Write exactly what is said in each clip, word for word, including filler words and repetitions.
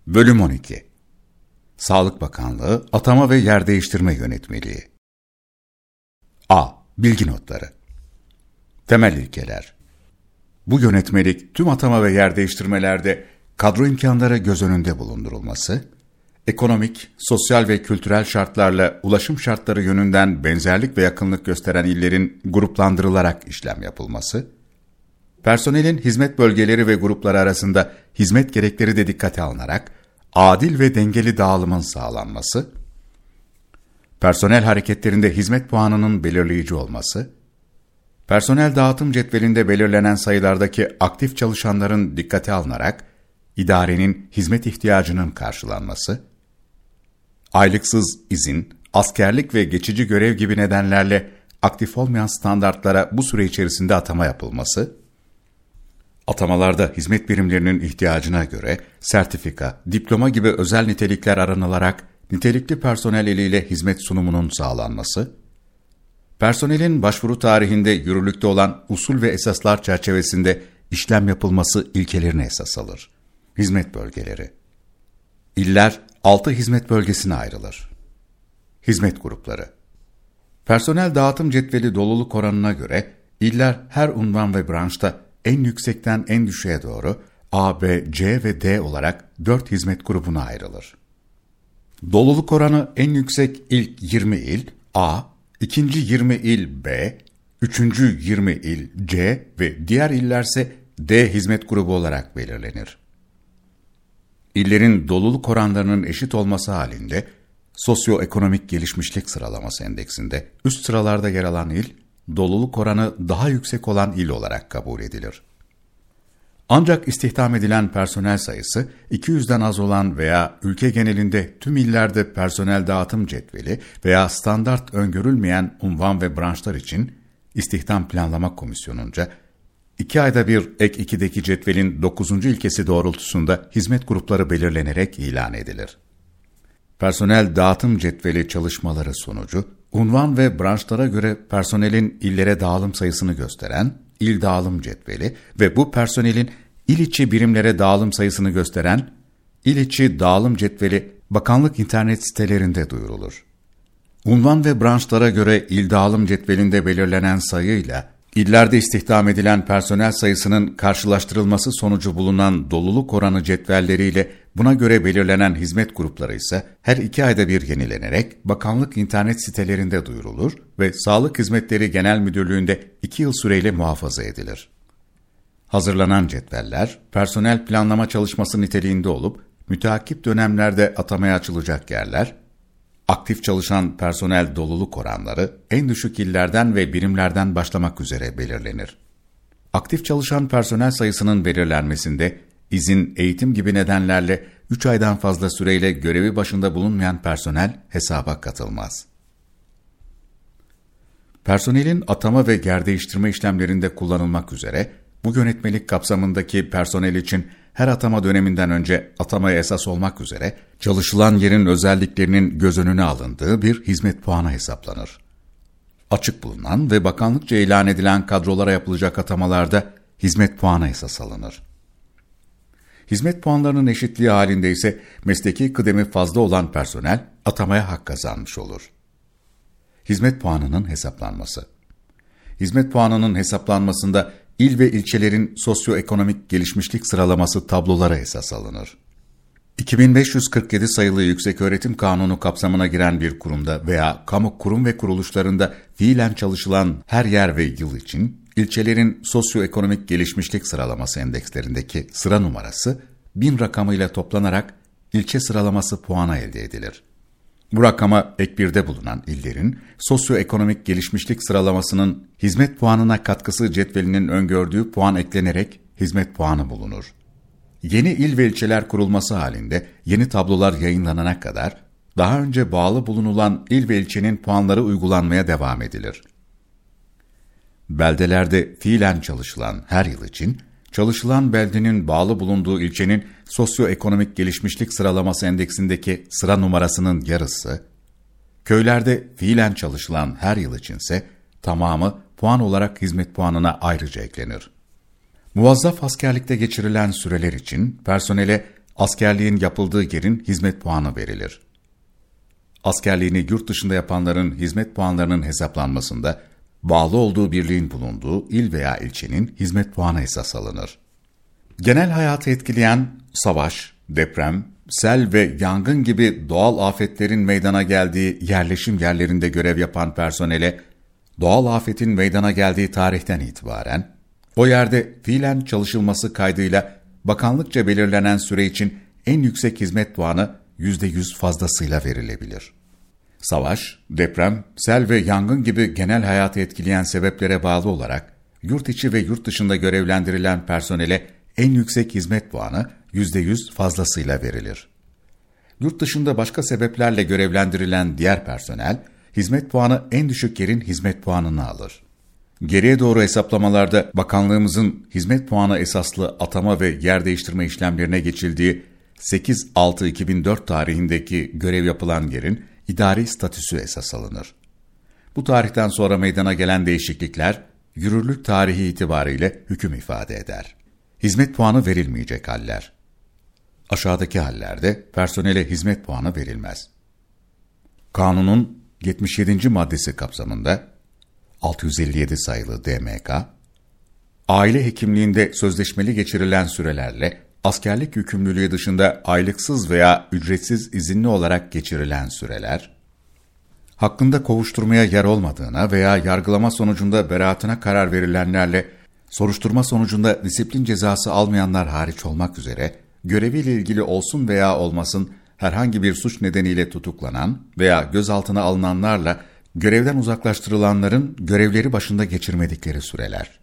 Bölüm on iki. Sağlık Bakanlığı Atama ve Yer Değiştirme Yönetmeliği. A. Bilgi notları. Temel ilkeler. Bu yönetmelik tüm atama ve yer değiştirmelerde kadro imkanları göz önünde bulundurulması, ekonomik, sosyal ve kültürel şartlarla ulaşım şartları yönünden benzerlik ve yakınlık gösteren illerin gruplandırılarak işlem yapılması, personelin hizmet bölgeleri ve grupları arasında hizmet gerekleri de dikkate alınarak adil ve dengeli dağılımın sağlanması, personel hareketlerinde hizmet puanının belirleyici olması, personel dağıtım cetvelinde belirlenen sayılardaki aktif çalışanların dikkate alınarak idarenin hizmet ihtiyacının karşılanması, aylıksız izin, askerlik ve geçici görev gibi nedenlerle aktif olmayan standartlara bu süre içerisinde atama yapılması, atamalarda hizmet birimlerinin ihtiyacına göre sertifika, diploma gibi özel nitelikler aranılarak nitelikli personel eliyle hizmet sunumunun sağlanması, personelin başvuru tarihinde yürürlükte olan usul ve esaslar çerçevesinde işlem yapılması ilkelerine esas alır. Hizmet bölgeleri. İller altı hizmet bölgesine ayrılır. Hizmet grupları. Personel dağıtım cetveli doluluk oranına göre iller her unvan ve branşta en yüksekten en düşüğe doğru A, B, C ve D olarak dört hizmet grubuna ayrılır. Doluluk oranı en yüksek ilk yirmi il A, ikinci yirmi il B, üçüncü yirmi il C ve diğer illerse D hizmet grubu olarak belirlenir. İllerin doluluk oranlarının eşit olması halinde sosyoekonomik gelişmişlik sıralaması endeksinde üst sıralarda yer alan il, doluluk oranı daha yüksek olan il olarak kabul edilir. Ancak istihdam edilen personel sayısı iki yüzden az olan veya ülke genelinde tüm illerde personel dağıtım cetveli veya standart öngörülmeyen unvan ve branşlar için İstihdam Planlama Komisyonu'nca iki ayda bir ek ikideki cetvelin dokuzuncu ilkesi doğrultusunda hizmet grupları belirlenerek ilan edilir. Personel dağıtım cetveli çalışmaları sonucu, unvan ve branşlara göre personelin illere dağılım sayısını gösteren İl Dağılım Cetveli ve bu personelin il içi birimlere dağılım sayısını gösteren İl içi Dağılım Cetveli bakanlık internet sitelerinde duyurulur. Unvan ve branşlara göre İl Dağılım Cetvelinde belirlenen sayıyla illerde istihdam edilen personel sayısının karşılaştırılması sonucu bulunan doluluk oranı cetvelleriyle buna göre belirlenen hizmet grupları ise her iki ayda bir yenilenerek bakanlık internet sitelerinde duyurulur ve Sağlık Hizmetleri Genel Müdürlüğü'nde iki yıl süreyle muhafaza edilir. Hazırlanan cetveller, personel planlama çalışması niteliğinde olup, müteakip dönemlerde atamaya açılacak yerler, aktif çalışan personel doluluk oranları en düşük illerden ve birimlerden başlamak üzere belirlenir. Aktif çalışan personel sayısının belirlenmesinde izin, eğitim gibi nedenlerle üç aydan fazla süreyle görevi başında bulunmayan personel hesaba katılmaz. Personelin atama ve yer değiştirme işlemlerinde kullanılmak üzere bu yönetmelik kapsamındaki personel için her atama döneminden önce atamaya esas olmak üzere çalışılan yerin özelliklerinin göz önüne alındığı bir hizmet puanı hesaplanır. Açık bulunan ve bakanlıkça ilan edilen kadrolara yapılacak atamalarda hizmet puanı esas alınır. Hizmet puanlarının eşitliği halinde ise mesleki kıdemi fazla olan personel atamaya hak kazanmış olur. Hizmet puanının hesaplanması. Hizmet puanının hesaplanmasında il ve ilçelerin sosyoekonomik gelişmişlik sıralaması tablolara esas alınır. iki bin beş yüz kırk yedi sayılı Yükseköğretim Kanunu kapsamına giren bir kurumda veya kamu kurum ve kuruluşlarında fiilen çalışılan her yer ve yıl için ilçelerin sosyoekonomik gelişmişlik sıralaması endekslerindeki sıra numarası bin rakamıyla toplanarak ilçe sıralaması puanı elde edilir. Bu rakama ek birde bulunan illerin sosyoekonomik gelişmişlik sıralamasının hizmet puanına katkısı cetvelinin öngördüğü puan eklenerek hizmet puanı bulunur. Yeni il ve ilçeler kurulması halinde yeni tablolar yayınlanana kadar daha önce bağlı bulunulan il ve ilçenin puanları uygulanmaya devam edilir. Beldelerde fiilen çalışılan her yıl için çalışılan beldenin bağlı bulunduğu ilçenin sosyoekonomik gelişmişlik sıralaması endeksindeki sıra numarasının yarısı, köylerde fiilen çalışılan her yıl içinse tamamı puan olarak hizmet puanına ayrıca eklenir. Muvazzaf askerlikte geçirilen süreler için personele askerliğin yapıldığı yerin hizmet puanı verilir. Askerliğini yurt dışında yapanların hizmet puanlarının hesaplanmasında bağlı olduğu birliğin bulunduğu il veya ilçenin hizmet puanı esas alınır. Genel hayatı etkileyen savaş, deprem, sel ve yangın gibi doğal afetlerin meydana geldiği yerleşim yerlerinde görev yapan personele, doğal afetin meydana geldiği tarihten itibaren, o yerde fiilen çalışılması kaydıyla bakanlıkça belirlenen süre için en yüksek hizmet puanı yüzde yüz fazlasıyla verilebilir. Savaş, deprem, sel ve yangın gibi genel hayatı etkileyen sebeplere bağlı olarak, yurt içi ve yurt dışında görevlendirilen personele en yüksek hizmet puanı yüzde yüz fazlasıyla verilir. Yurt dışında başka sebeplerle görevlendirilen diğer personel, hizmet puanı en düşük yerin hizmet puanını alır. Geriye doğru hesaplamalarda bakanlığımızın hizmet puanı esaslı atama ve yer değiştirme işlemlerine geçildiği sekiz altı iki bin dört tarihindeki görev yapılan yerin idari statüsü esas alınır. Bu tarihten sonra meydana gelen değişiklikler, yürürlük tarihi itibariyle hüküm ifade eder. Hizmet puanı verilmeyecek haller. Aşağıdaki hallerde personele hizmet puanı verilmez. Kanunun yetmiş yedinci maddesi kapsamında altı yüz elli yedi sayılı D M K, aile hekimliğinde sözleşmeli geçirilen sürelerle askerlik yükümlülüğü dışında aylıksız veya ücretsiz izinli olarak geçirilen süreler, hakkında kovuşturmaya yer olmadığına veya yargılama sonucunda beraatine karar verilenlerle soruşturma sonucunda disiplin cezası almayanlar hariç olmak üzere göreviyle ilgili olsun veya olmasın herhangi bir suç nedeniyle tutuklanan veya gözaltına alınanlarla görevden uzaklaştırılanların görevleri başında geçirmedikleri süreler.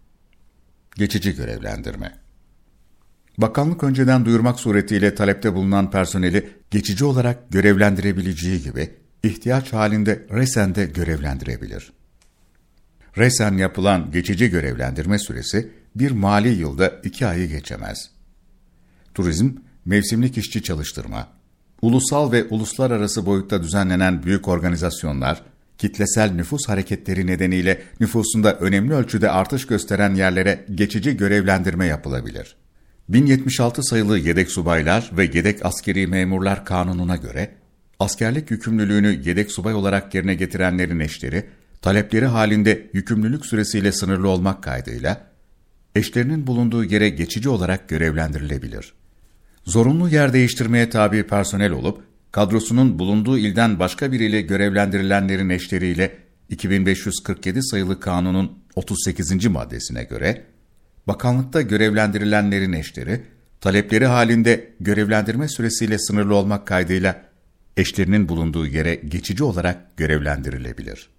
Geçici görevlendirme. Bakanlık önceden duyurmak suretiyle talepte bulunan personeli geçici olarak görevlendirebileceği gibi ihtiyaç halinde resen de görevlendirebilir. Resen yapılan geçici görevlendirme süresi bir mali yılda iki ayı geçemez. Turizm, mevsimlik işçi çalıştırma, ulusal ve uluslararası boyutta düzenlenen büyük organizasyonlar, kitlesel nüfus hareketleri nedeniyle nüfusunda önemli ölçüde artış gösteren yerlere geçici görevlendirme yapılabilir. bin yetmiş altı sayılı Yedek Subaylar ve Yedek Askeri Memurlar Kanunu'na göre, askerlik yükümlülüğünü yedek subay olarak yerine getirenlerin eşleri, talepleri halinde yükümlülük süresiyle sınırlı olmak kaydıyla, eşlerinin bulunduğu yere geçici olarak görevlendirilebilir. Zorunlu yer değiştirmeye tabi personel olup, kadrosunun bulunduğu ilden başka biriyle görevlendirilenlerin eşleriyle iki bin beş yüz kırk yedi sayılı kanunun otuz sekizinci maddesine göre, bakanlıkta görevlendirilenlerin eşleri, talepleri halinde görevlendirme süresiyle sınırlı olmak kaydıyla, eşlerinin bulunduğu yere geçici olarak görevlendirilebilir.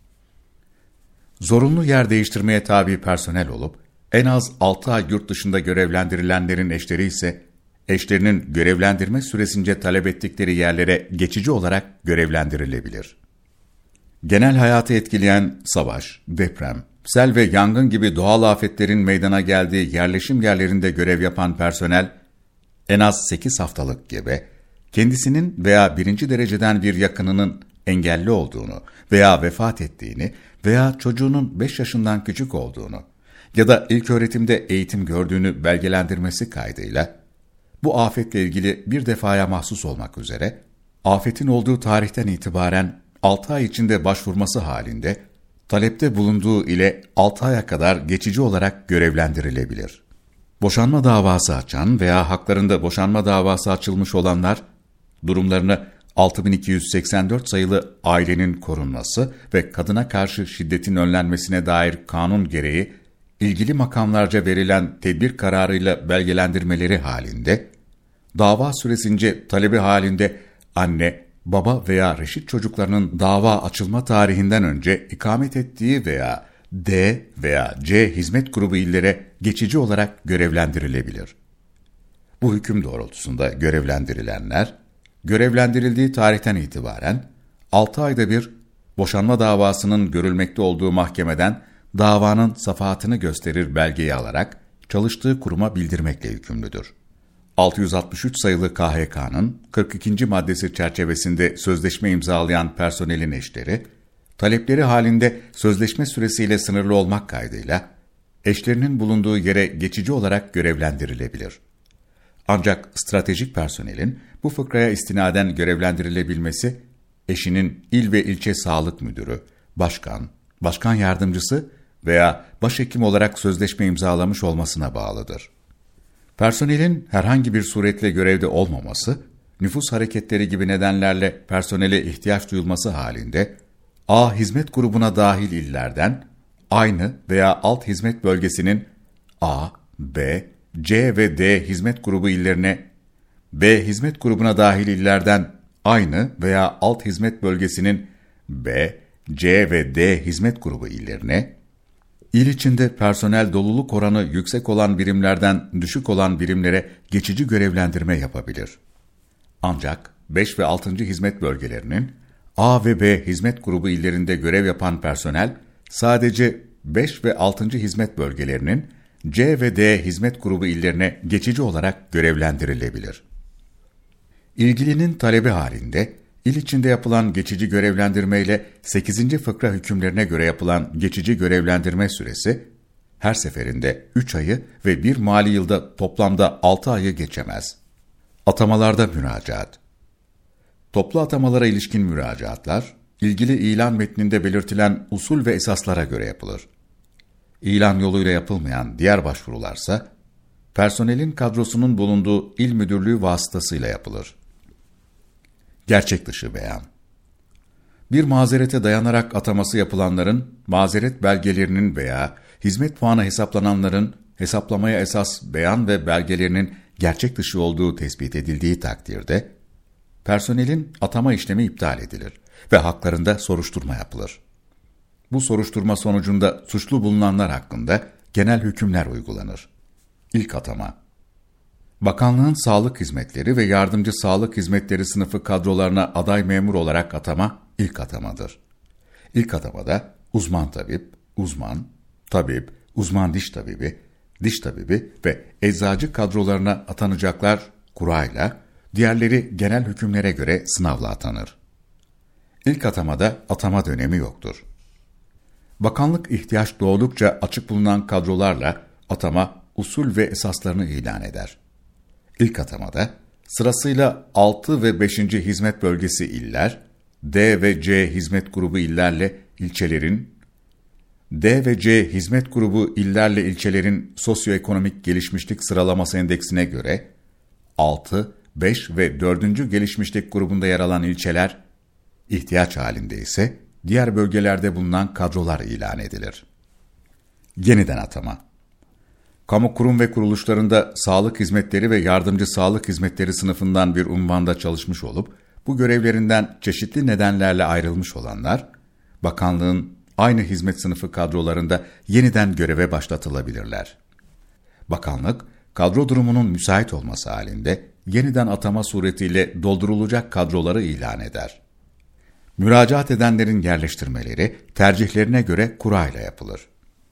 Zorunlu yer değiştirmeye tabi personel olup, en az altı ay yurt dışında görevlendirilenlerin eşleri ise, eşlerinin görevlendirme süresince talep ettikleri yerlere geçici olarak görevlendirilebilir. Genel hayatı etkileyen savaş, deprem, sel ve yangın gibi doğal afetlerin meydana geldiği yerleşim yerlerinde görev yapan personel, en az sekiz haftalık gebe, kendisinin veya birinci dereceden bir yakınının engelli olduğunu veya vefat ettiğini veya çocuğunun beş yaşından küçük olduğunu ya da ilköğretimde eğitim gördüğünü belgelendirmesi kaydıyla, bu afetle ilgili bir defaya mahsus olmak üzere, afetin olduğu tarihten itibaren altı ay içinde başvurması halinde, talepte bulunduğu ile altı aya kadar geçici olarak görevlendirilebilir. Boşanma davası açan veya haklarında boşanma davası açılmış olanlar, durumlarını altı bin iki yüz seksen dört sayılı Ailenin Korunması ve Kadına Karşı Şiddetin Önlenmesine dair kanun gereği, ilgili makamlarca verilen tedbir kararıyla belgelendirmeleri halinde, dava süresince talebi halinde anne, baba veya reşit çocuklarının dava açılma tarihinden önce ikamet ettiği veya D veya C hizmet grubu illere geçici olarak görevlendirilebilir. Bu hüküm doğrultusunda görevlendirilenler, görevlendirildiği tarihten itibaren altı ayda bir boşanma davasının görülmekte olduğu mahkemeden davanın safahatını gösterir belgeyi alarak çalıştığı kuruma bildirmekle yükümlüdür. altı yüz altmış üç sayılı K H K'nın kırk ikinci maddesi çerçevesinde sözleşme imzalayan personelin eşleri, talepleri halinde sözleşme süresiyle sınırlı olmak kaydıyla, eşlerinin bulunduğu yere geçici olarak görevlendirilebilir. Ancak stratejik personelin bu fıkraya istinaden görevlendirilebilmesi, eşinin il ve ilçe sağlık müdürü, başkan, başkan yardımcısı veya başhekim olarak sözleşme imzalamış olmasına bağlıdır. Personelin herhangi bir suretle görevde olmaması, nüfus hareketleri gibi nedenlerle personele ihtiyaç duyulması halinde, A hizmet grubuna dahil illerden, aynı veya alt hizmet bölgesinin A, B, C ve D hizmet grubu illerine, B hizmet grubuna dahil illerden aynı veya alt hizmet bölgesinin B, C ve D hizmet grubu illerine, il içinde personel doluluk oranı yüksek olan birimlerden düşük olan birimlere geçici görevlendirme yapabilir. Ancak beş ve altıncı hizmet bölgelerinin A ve B hizmet grubu illerinde görev yapan personel sadece beş ve altıncı hizmet bölgelerinin C ve D hizmet grubu illerine geçici olarak görevlendirilebilir. İlgilinin talebi halinde il içinde yapılan geçici görevlendirme ile sekizinci fıkra hükümlerine göre yapılan geçici görevlendirme süresi her seferinde üç ayı ve bir mali yılda toplamda altı ayı geçemez. Atamalarda müracaat. Toplu atamalara ilişkin müracaatlar, ilgili ilan metninde belirtilen usul ve esaslara göre yapılır. İlan yoluyla yapılmayan diğer başvurularsa, personelin kadrosunun bulunduğu il müdürlüğü vasıtasıyla yapılır. Gerçek dışı beyan. Bir mazerete dayanarak ataması yapılanların, mazeret belgelerinin veya hizmet puanı hesaplananların hesaplamaya esas beyan ve belgelerinin gerçek dışı olduğu tespit edildiği takdirde, personelin atama işlemi iptal edilir ve haklarında soruşturma yapılır. Bu soruşturma sonucunda suçlu bulunanlar hakkında genel hükümler uygulanır. İlk atama. Bakanlığın sağlık hizmetleri ve yardımcı sağlık hizmetleri sınıfı kadrolarına aday memur olarak atama ilk atamadır. İlk atamada uzman tabip, uzman, tabip, uzman diş tabibi, diş tabibi ve eczacı kadrolarına atanacaklar kurayla, diğerleri genel hükümlere göre sınavla atanır. İlk atamada atama dönemi yoktur. Bakanlık ihtiyaç doğdukça açık bulunan kadrolarla atama usul ve esaslarını ilan eder. İlk atamada sırasıyla altı ve beşinci hizmet bölgesi iller, D ve C hizmet grubu illerle ilçelerin, D ve C hizmet grubu illerle ilçelerin sosyoekonomik gelişmişlik sıralaması endeksine göre altı, beş ve dördüncü gelişmişlik grubunda yer alan ilçeler, ihtiyaç halinde ise diğer bölgelerde bulunan kadrolar ilan edilir. Yeniden atama. Kamu kurum ve kuruluşlarında sağlık hizmetleri ve yardımcı sağlık hizmetleri sınıfından bir unvanda çalışmış olup, bu görevlerinden çeşitli nedenlerle ayrılmış olanlar, bakanlığın aynı hizmet sınıfı kadrolarında yeniden göreve başlatılabilirler. Bakanlık, kadro durumunun müsait olması halinde yeniden atama suretiyle doldurulacak kadroları ilan eder. Müracaat edenlerin yerleştirmeleri tercihlerine göre kurayla yapılır.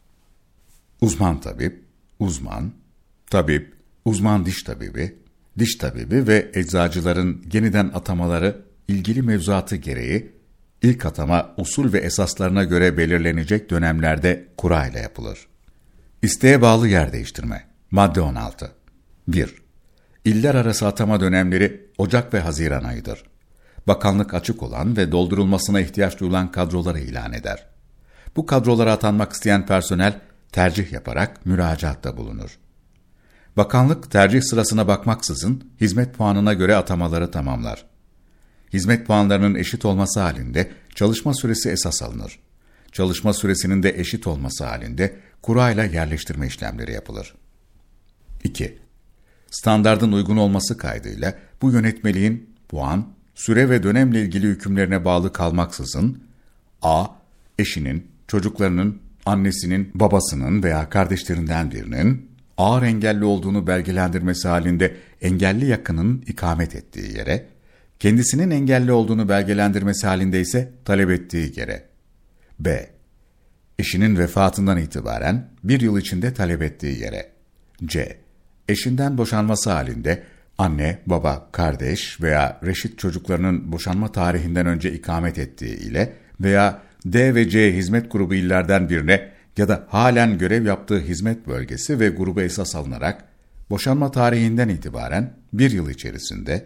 Uzman tabip, uzman, tabip, uzman diş tabibi, diş tabibi ve eczacıların yeniden atamaları ilgili mevzuatı gereği ilk atama usul ve esaslarına göre belirlenecek dönemlerde kurayla yapılır. İsteğe bağlı yer değiştirme. Madde on altı. bir. İller arası atama dönemleri Ocak ve Haziran ayıdır. Bakanlık açık olan ve doldurulmasına ihtiyaç duyulan kadroları ilan eder. Bu kadrolara atanmak isteyen personel tercih yaparak müracaatta bulunur. Bakanlık tercih sırasına bakmaksızın hizmet puanına göre atamaları tamamlar. Hizmet puanlarının eşit olması halinde çalışma süresi esas alınır. Çalışma süresinin de eşit olması halinde kurayla yerleştirme işlemleri yapılır. iki. Standardın uygun olması kaydıyla bu yönetmeliğin puan, süre ve dönemle ilgili hükümlerine bağlı kalmaksızın a. Eşinin, çocuklarının, annesinin, babasının veya kardeşlerinden birinin ağır engelli olduğunu belgelendirmesi halinde engelli yakının ikamet ettiği yere, kendisinin engelli olduğunu belgelendirmesi halinde ise talep ettiği yere. B. Eşinin vefatından itibaren bir yıl içinde talep ettiği yere. C. Eşinden boşanması halinde anne, baba, kardeş veya reşit çocuklarının boşanma tarihinden önce ikamet ettiği ile veya D ve C hizmet grubu illerden birine ya da halen görev yaptığı hizmet bölgesi ve grubu esas alınarak boşanma tarihinden itibaren bir yıl içerisinde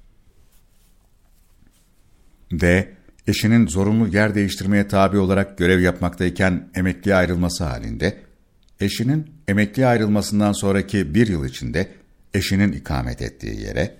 D. Eşinin zorunlu yer değiştirmeye tabi olarak görev yapmaktayken emekliye ayrılması halinde, eşinin emekliye ayrılmasından sonraki bir yıl içinde eşinin ikamet ettiği yere,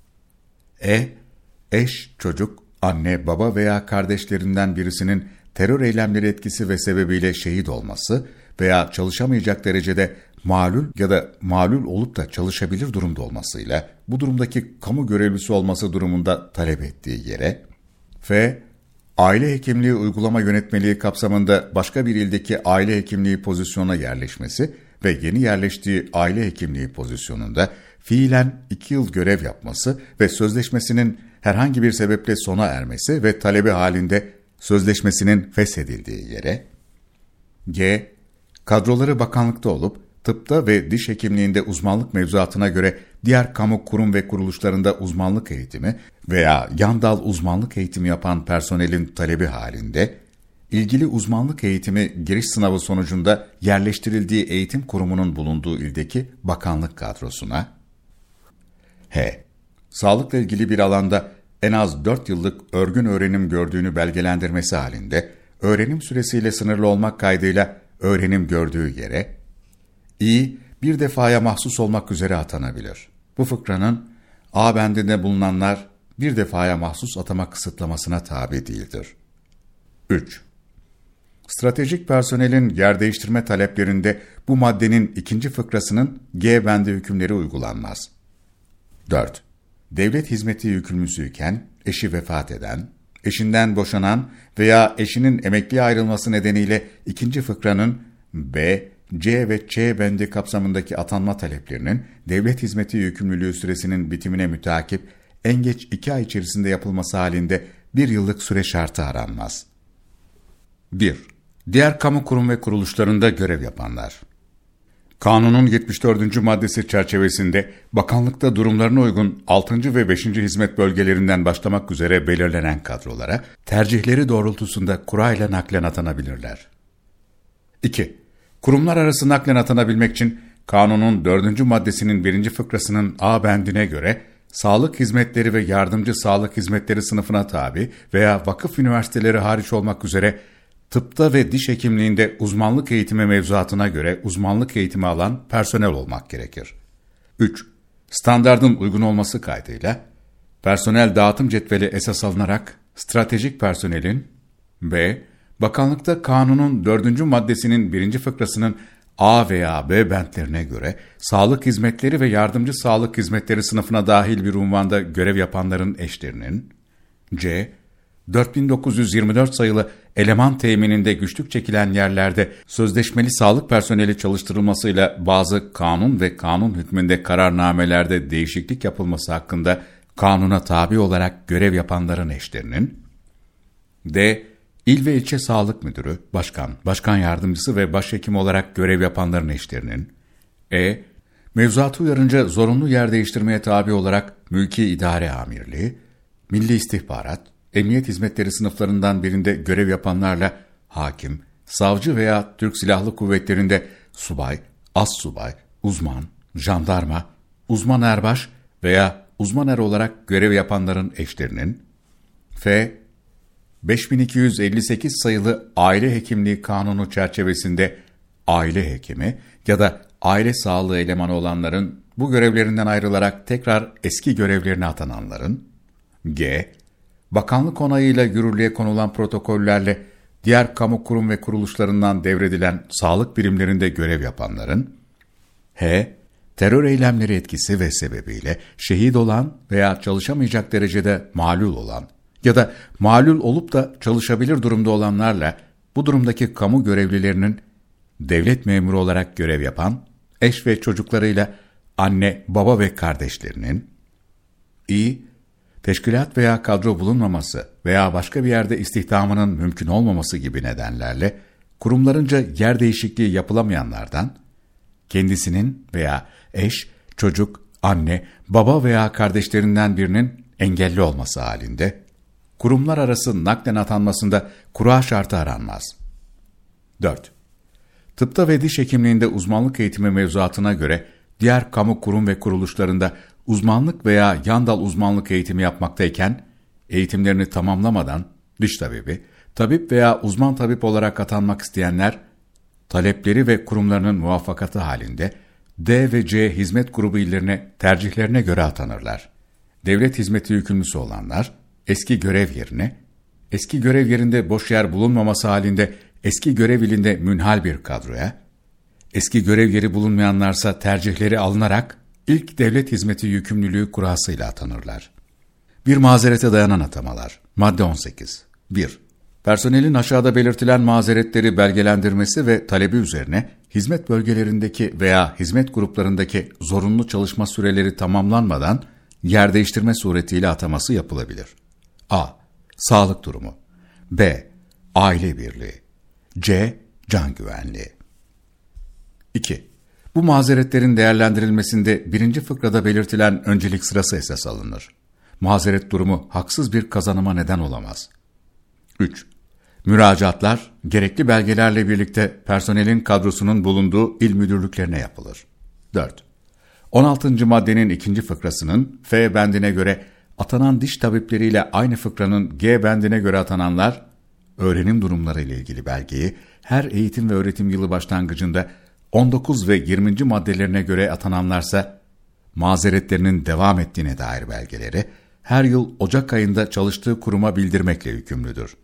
E. Eş, çocuk, anne, baba veya kardeşlerinden birisinin terör eylemleri etkisi ve sebebiyle şehit olması veya çalışamayacak derecede malul ya da malul olup da çalışabilir durumda olmasıyla bu durumdaki kamu görevlisi olması durumunda talep ettiği yere, F. Aile hekimliği uygulama yönetmeliği kapsamında başka bir ildeki aile hekimliği pozisyonuna yerleşmesi ve yeni yerleştiği aile hekimliği pozisyonunda fiilen iki yıl görev yapması ve sözleşmesinin herhangi bir sebeple sona ermesi ve talebi halinde sözleşmesinin feshedildiği yere, G. Kadroları bakanlıkta olup tıpta ve diş hekimliğinde uzmanlık mevzuatına göre diğer kamu kurum ve kuruluşlarında uzmanlık eğitimi veya yan dal uzmanlık eğitimi yapan personelin talebi halinde, ilgili uzmanlık eğitimi giriş sınavı sonucunda yerleştirildiği eğitim kurumunun bulunduğu ildeki bakanlık kadrosuna, H. Sağlıkla ilgili bir alanda en az dört yıllık örgün öğrenim gördüğünü belgelendirmesi halinde, öğrenim süresiyle sınırlı olmak kaydıyla öğrenim gördüğü yere, İ, bir defaya mahsus olmak üzere atanabilir. Bu fıkranın A bendinde bulunanlar bir defaya mahsus atama kısıtlamasına tabi değildir. üç. Stratejik personelin yer değiştirme taleplerinde bu maddenin ikinci fıkrasının G bendi hükümleri uygulanmaz. dört. Devlet hizmeti yükümlüsüyken eşi vefat eden, eşinden boşanan veya eşinin emekliye ayrılması nedeniyle ikinci fıkranın B, C ve Ç bendi kapsamındaki atanma taleplerinin devlet hizmeti yükümlülüğü süresinin bitimine müteakip en geç iki ay içerisinde yapılması halinde bir yıllık süre şartı aranmaz. bir. Diğer kamu kurum ve kuruluşlarında görev yapanlar. Kanunun yetmiş dördüncü maddesi çerçevesinde bakanlıkta durumlarına uygun altıncı ve beşinci hizmet bölgelerinden başlamak üzere belirlenen kadrolara tercihleri doğrultusunda kura ile naklen atanabilirler. iki. Kurumlar arası naklen atanabilmek için kanunun dördüncü maddesinin birinci fıkrasının A bendine göre sağlık hizmetleri ve yardımcı sağlık hizmetleri sınıfına tabi veya vakıf üniversiteleri hariç olmak üzere tıpta ve diş hekimliğinde uzmanlık eğitimi mevzuatına göre uzmanlık eğitimi alan personel olmak gerekir. üç. Standardın uygun olması kaydıyla personel dağıtım cetveli esas alınarak stratejik personelin B. Bakanlıkta kanunun dördüncü maddesinin birinci fıkrasının A veya B bentlerine göre sağlık hizmetleri ve yardımcı sağlık hizmetleri sınıfına dahil bir unvanda görev yapanların eşlerinin, C. dört bin dokuz yüz yirmi dört sayılı eleman temininde güçlük çekilen yerlerde sözleşmeli sağlık personeli çalıştırılmasıyla bazı kanun ve kanun hükmünde kararnamelerde değişiklik yapılması hakkında kanuna tabi olarak görev yapanların eşlerinin, D. İl ve ilçe sağlık müdürü, başkan, başkan yardımcısı ve başhekim olarak görev yapanların eşlerinin, E. Mevzuatı uyarınca zorunlu yer değiştirmeye tabi olarak mülki idare amirliği, milli istihbarat, emniyet hizmetleri sınıflarından birinde görev yapanlarla hakim, savcı veya Türk Silahlı Kuvvetleri'nde subay, astsubay, uzman, jandarma, uzman erbaş veya uzman er olarak görev yapanların eşlerinin, F. beş bin iki yüz elli sekiz sayılı Aile Hekimliği Kanunu çerçevesinde aile hekimi ya da aile sağlığı elemanı olanların bu görevlerinden ayrılarak tekrar eski görevlerine atananların, G. Bakanlık onayıyla yürürlüğe konulan protokollerle diğer kamu kurum ve kuruluşlarından devredilen sağlık birimlerinde görev yapanların, H. Terör eylemleri etkisi ve sebebiyle şehit olan veya çalışamayacak derecede malul olan ya da malul olup da çalışabilir durumda olanlarla bu durumdaki kamu görevlilerinin devlet memuru olarak görev yapan eş ve çocuklarıyla anne, baba ve kardeşlerinin, İ. Teşkilat veya kadro bulunmaması veya başka bir yerde istihdamının mümkün olmaması gibi nedenlerle kurumlarınca yer değişikliği yapılamayanlardan, kendisinin veya eş, çocuk, anne, baba veya kardeşlerinden birinin engelli olması halinde, kurumlar arası naklen atanmasında kura şartı aranmaz. dört. Tıpta ve diş hekimliğinde uzmanlık eğitimi mevzuatına göre diğer kamu kurum ve kuruluşlarında uzmanlık veya yan dal uzmanlık eğitimi yapmaktayken, eğitimlerini tamamlamadan diş tabibi, tabip veya uzman tabip olarak atanmak isteyenler, talepleri ve kurumlarının muvaffakatı halinde D ve C hizmet grubu illerine tercihlerine göre atanırlar. Devlet hizmeti yükümlüsü olanlar, eski görev yerine, eski görev yerinde boş yer bulunmaması halinde eski görev ilinde münhal bir kadroya, eski görev yeri bulunmayanlarsa tercihleri alınarak ilk devlet hizmeti yükümlülüğü kurasıyla atanırlar. Bir mazerete dayanan atamalar. Madde on sekiz. bir. Personelin aşağıda belirtilen mazeretleri belgelendirmesi ve talebi üzerine hizmet bölgelerindeki veya hizmet gruplarındaki zorunlu çalışma süreleri tamamlanmadan yer değiştirme suretiyle ataması yapılabilir. A. Sağlık durumu. B. Aile birliği. C. Can güvenliği. iki. Bu mazeretlerin değerlendirilmesinde birinci fıkrada belirtilen öncelik sırası esas alınır. Mazeret durumu haksız bir kazanıma neden olamaz. üç. Müracaatlar, gerekli belgelerle birlikte personelin kadrosunun bulunduğu il müdürlüklerine yapılır. dört. on altıncı maddenin ikinci fıkrasının F bendine göre atanan diş tabipleriyle aynı fıkranın G bendine göre atananlar, öğrenim durumları ile ilgili belgeyi her eğitim ve öğretim yılı başlangıcında on dokuz ve yirminci maddelerine göre atananlarsa, mazeretlerinin devam ettiğine dair belgeleri her yıl Ocak ayında çalıştığı kuruma bildirmekle yükümlüdür.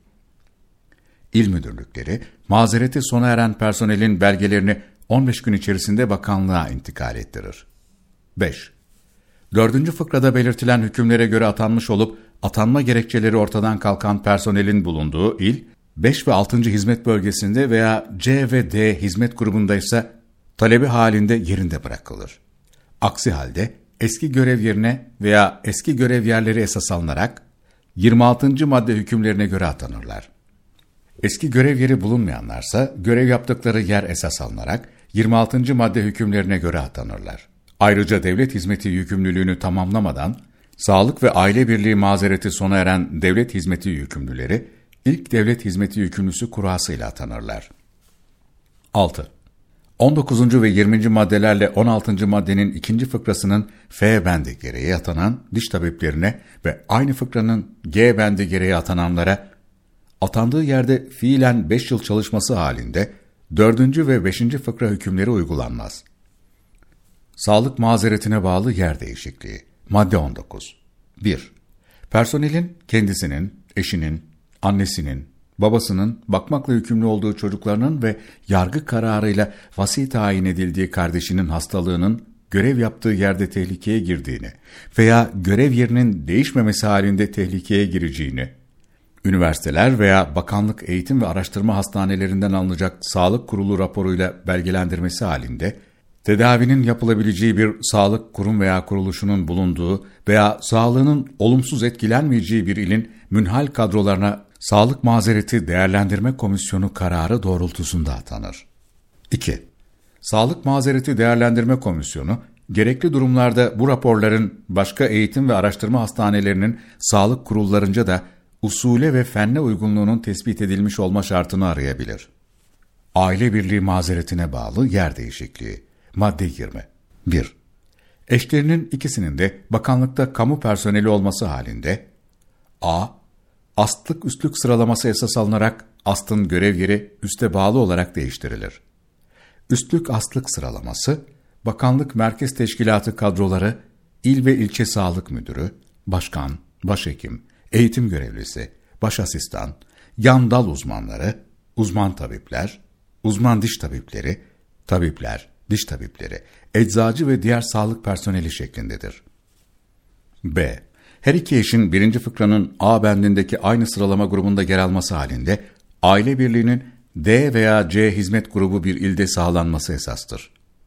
İl müdürlükleri, mazereti sona eren personelin belgelerini on beş gün içerisinde bakanlığa intikal ettirir. beş. Dördüncü fıkrada belirtilen hükümlere göre atanmış olup, atanma gerekçeleri ortadan kalkan personelin bulunduğu il, beş ve altıncı hizmet bölgesinde veya C ve D hizmet grubundaysa talebi halinde yerinde bırakılır. Aksi halde eski görev yerine veya eski görev yerleri esas alınarak yirmi altıncı madde hükümlerine göre atanırlar. Eski görev yeri bulunmayanlarsa görev yaptıkları yer esas alınarak yirmi altıncı madde hükümlerine göre atanırlar. Ayrıca devlet hizmeti yükümlülüğünü tamamlamadan sağlık ve aile birliği mazereti sona eren devlet hizmeti yükümlüleri ilk devlet hizmeti yükümlüsü kurasıyla atanırlar. altı. on dokuzuncu ve yirminci maddelerle on altıncı maddenin ikinci fıkrasının F bendi gereği atanan diş tabiplerine ve aynı fıkranın G bendi gereği atananlara, atandığı yerde fiilen beş yıl çalışması halinde dördüncü ve beşinci fıkra hükümleri uygulanmaz. Sağlık mazeretine bağlı yer değişikliği. Madde on dokuz. bir. Personelin kendisinin, eşinin, annesinin, babasının bakmakla yükümlü olduğu çocuklarının ve yargı kararıyla vasi tayin edildiği kardeşinin hastalığının görev yaptığı yerde tehlikeye girdiğini veya görev yerinin değişmemesi halinde tehlikeye gireceğini, üniversiteler veya bakanlık eğitim ve araştırma hastanelerinden alınacak sağlık kurulu raporuyla belgelendirmesi halinde, tedavinin yapılabileceği bir sağlık kurum veya kuruluşunun bulunduğu veya sağlığının olumsuz etkilenmeyeceği bir ilin münhal kadrolarına Sağlık Mazereti Değerlendirme Komisyonu kararı doğrultusunda atanır. iki. Sağlık Mazereti Değerlendirme Komisyonu, gerekli durumlarda bu raporların başka eğitim ve araştırma hastanelerinin sağlık kurullarınca da usule ve fenne uygunluğunun tespit edilmiş olma şartını arayabilir. Aile birliği mazeretine bağlı yer değişikliği. Madde yirmi. bir. Eşlerinin ikisinin de bakanlıkta kamu personeli olması halinde A. Astlık üstlük sıralaması esas alınarak astın görev yeri üste bağlı olarak değiştirilir. Üstlük astlık sıralaması, bakanlık merkez teşkilatı kadroları, il ve ilçe sağlık müdürü, başkan, başhekim, eğitim görevlisi, baş asistan, yan dal uzmanları, uzman tabipler, uzman diş tabipleri, tabipler, diş tabipleri, eczacı ve diğer sağlık personeli şeklindedir. B. Her iki eşin birinci fıkranın A bendindeki aynı sıralama grubunda yer alması halinde aile birliğinin D veya C hizmet grubu bir ilde sağlanması esastır.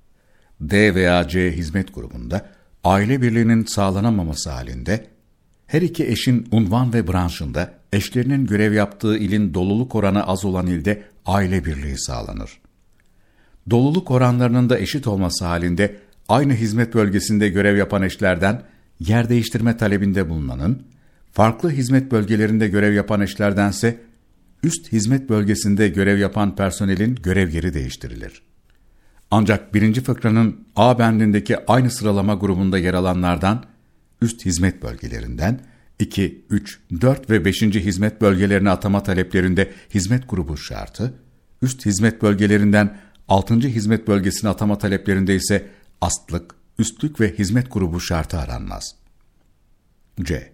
D veya C hizmet grubunda aile birliğinin sağlanamaması halinde her iki eşin unvan ve branşında eşlerinin görev yaptığı ilin doluluk oranı az olan ilde aile birliği sağlanır. Doluluk oranlarının da eşit olması halinde aynı hizmet bölgesinde görev yapan eşlerden yer değiştirme talebinde bulunanın, farklı hizmet bölgelerinde görev yapan eşlerdense üst hizmet bölgesinde görev yapan personelin görev yeri değiştirilir. Ancak birinci fıkranın A bendindeki aynı sıralama grubunda yer alanlardan, üst hizmet bölgelerinden, iki, üç, dört ve beşinci hizmet bölgelerine atama taleplerinde hizmet grubu şartı, üst hizmet bölgelerinden altıncı hizmet bölgesine atama taleplerinde ise astlık, üstlük ve hizmet grubu şartı aranmaz. C.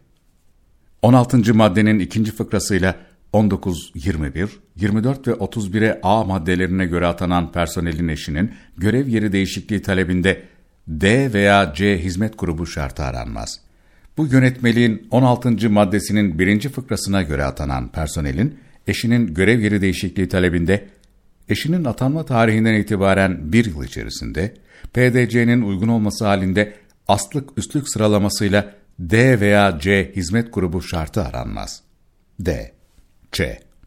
on altıncı maddenin ikinci fıkrasıyla on dokuz, yirmi bir, yirmi dört ve otuz bire A maddelerine göre atanan personelin eşinin görev yeri değişikliği talebinde D veya C hizmet grubu şartı aranmaz. Bu yönetmeliğin on altıncı maddesinin birinci fıkrasına göre atanan personelin eşinin görev yeri değişikliği talebinde eşinin atanma tarihinden itibaren bir yıl içerisinde P D C'nin uygun olması halinde astlık üstlük sıralamasıyla D veya C hizmet grubu şartı aranmaz. D. Ç.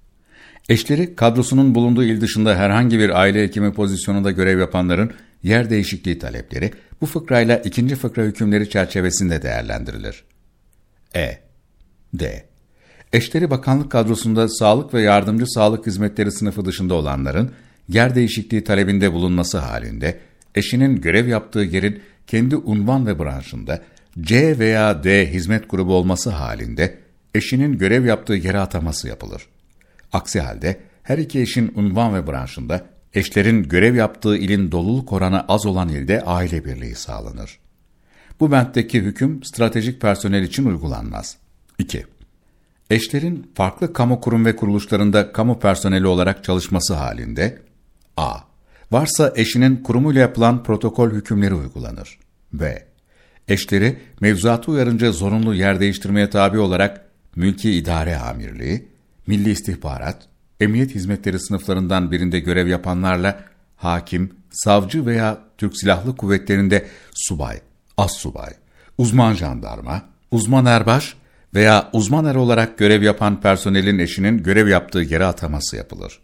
Eşleri kadrosunun bulunduğu il dışında herhangi bir aile hekimi pozisyonunda görev yapanların yer değişikliği talepleri bu fıkrayla ikinci fıkra hükümleri çerçevesinde değerlendirilir. E. D. Eşleri bakanlık kadrosunda sağlık ve yardımcı sağlık hizmetleri sınıfı dışında olanların yer değişikliği talebinde bulunması halinde eşinin görev yaptığı yerin kendi unvan ve branşında C veya D hizmet grubu olması halinde eşinin görev yaptığı yere ataması yapılır. Aksi halde her iki eşin unvan ve branşında eşlerin görev yaptığı ilin doluluk oranı az olan ilde aile birliği sağlanır. Bu bentteki hüküm stratejik personel için uygulanmaz. iki. Eşlerin farklı kamu kurum ve kuruluşlarında kamu personeli olarak çalışması halinde A. Varsa eşinin kurumuyla yapılan protokol hükümleri uygulanır. B. Eşleri mevzuatı uyarınca zorunlu yer değiştirmeye tabi olarak Mülki İdare Amirliği, Milli İstihbarat, Emniyet Hizmetleri sınıflarından birinde görev yapanlarla hakim, savcı veya Türk Silahlı Kuvvetleri'nde subay, astsubay, uzman jandarma, uzman erbaş veya uzman er olarak görev yapan personelin eşinin görev yaptığı yere ataması yapılır.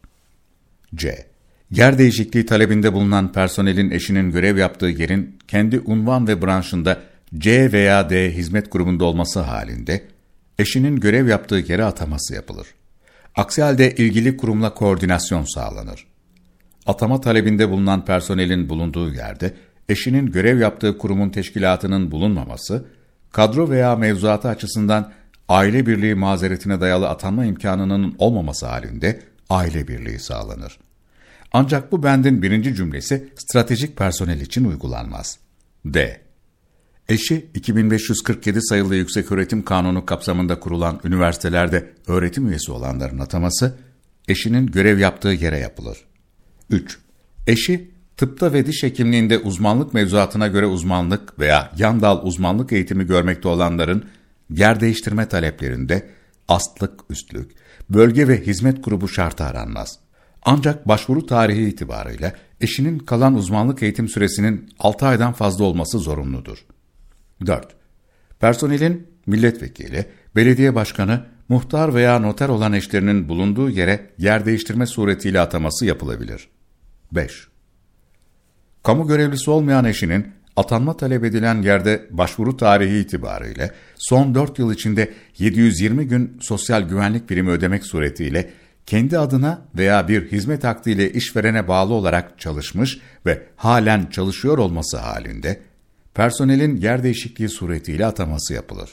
C. Yer değişikliği talebinde bulunan personelin eşinin görev yaptığı yerin kendi unvan ve branşında C veya D hizmet grubunda olması halinde eşinin görev yaptığı yere ataması yapılır. Aksi halde ilgili kurumla koordinasyon sağlanır. Atama talebinde bulunan personelin bulunduğu yerde eşinin görev yaptığı kurumun teşkilatının bulunmaması, kadro veya mevzuatı açısından aile birliği mazeretine dayalı atanma imkanının olmaması halinde aile birliği sağlanır. Ancak bu bendin birinci cümlesi stratejik personel için uygulanmaz. D. Eşi iki bin beş yüz kırk yedi sayılı Yükseköğretim Kanunu kapsamında kurulan üniversitelerde öğretim üyesi olanların ataması, eşinin görev yaptığı yere yapılır. üç. Eşi, tıpta ve diş hekimliğinde uzmanlık mevzuatına göre uzmanlık veya yan dal uzmanlık eğitimi görmekte olanların yer değiştirme taleplerinde astlık, üstlük, bölge ve hizmet grubu şartı aranmaz. Ancak başvuru tarihi itibarıyla eşinin kalan uzmanlık eğitim süresinin altı aydan fazla olması zorunludur. dört. Personelin milletvekili, belediye başkanı, muhtar veya noter olan eşlerinin bulunduğu yere yer değiştirme suretiyle ataması yapılabilir. beş. Kamu görevlisi olmayan eşinin atanma talep edilen yerde başvuru tarihi itibarıyla son dört yıl içinde yedi yüz yirmi gün sosyal güvenlik primi ödemek suretiyle kendi adına veya bir hizmet akdiyle işverene bağlı olarak çalışmış ve halen çalışıyor olması halinde personelin yer değişikliği suretiyle ataması yapılır.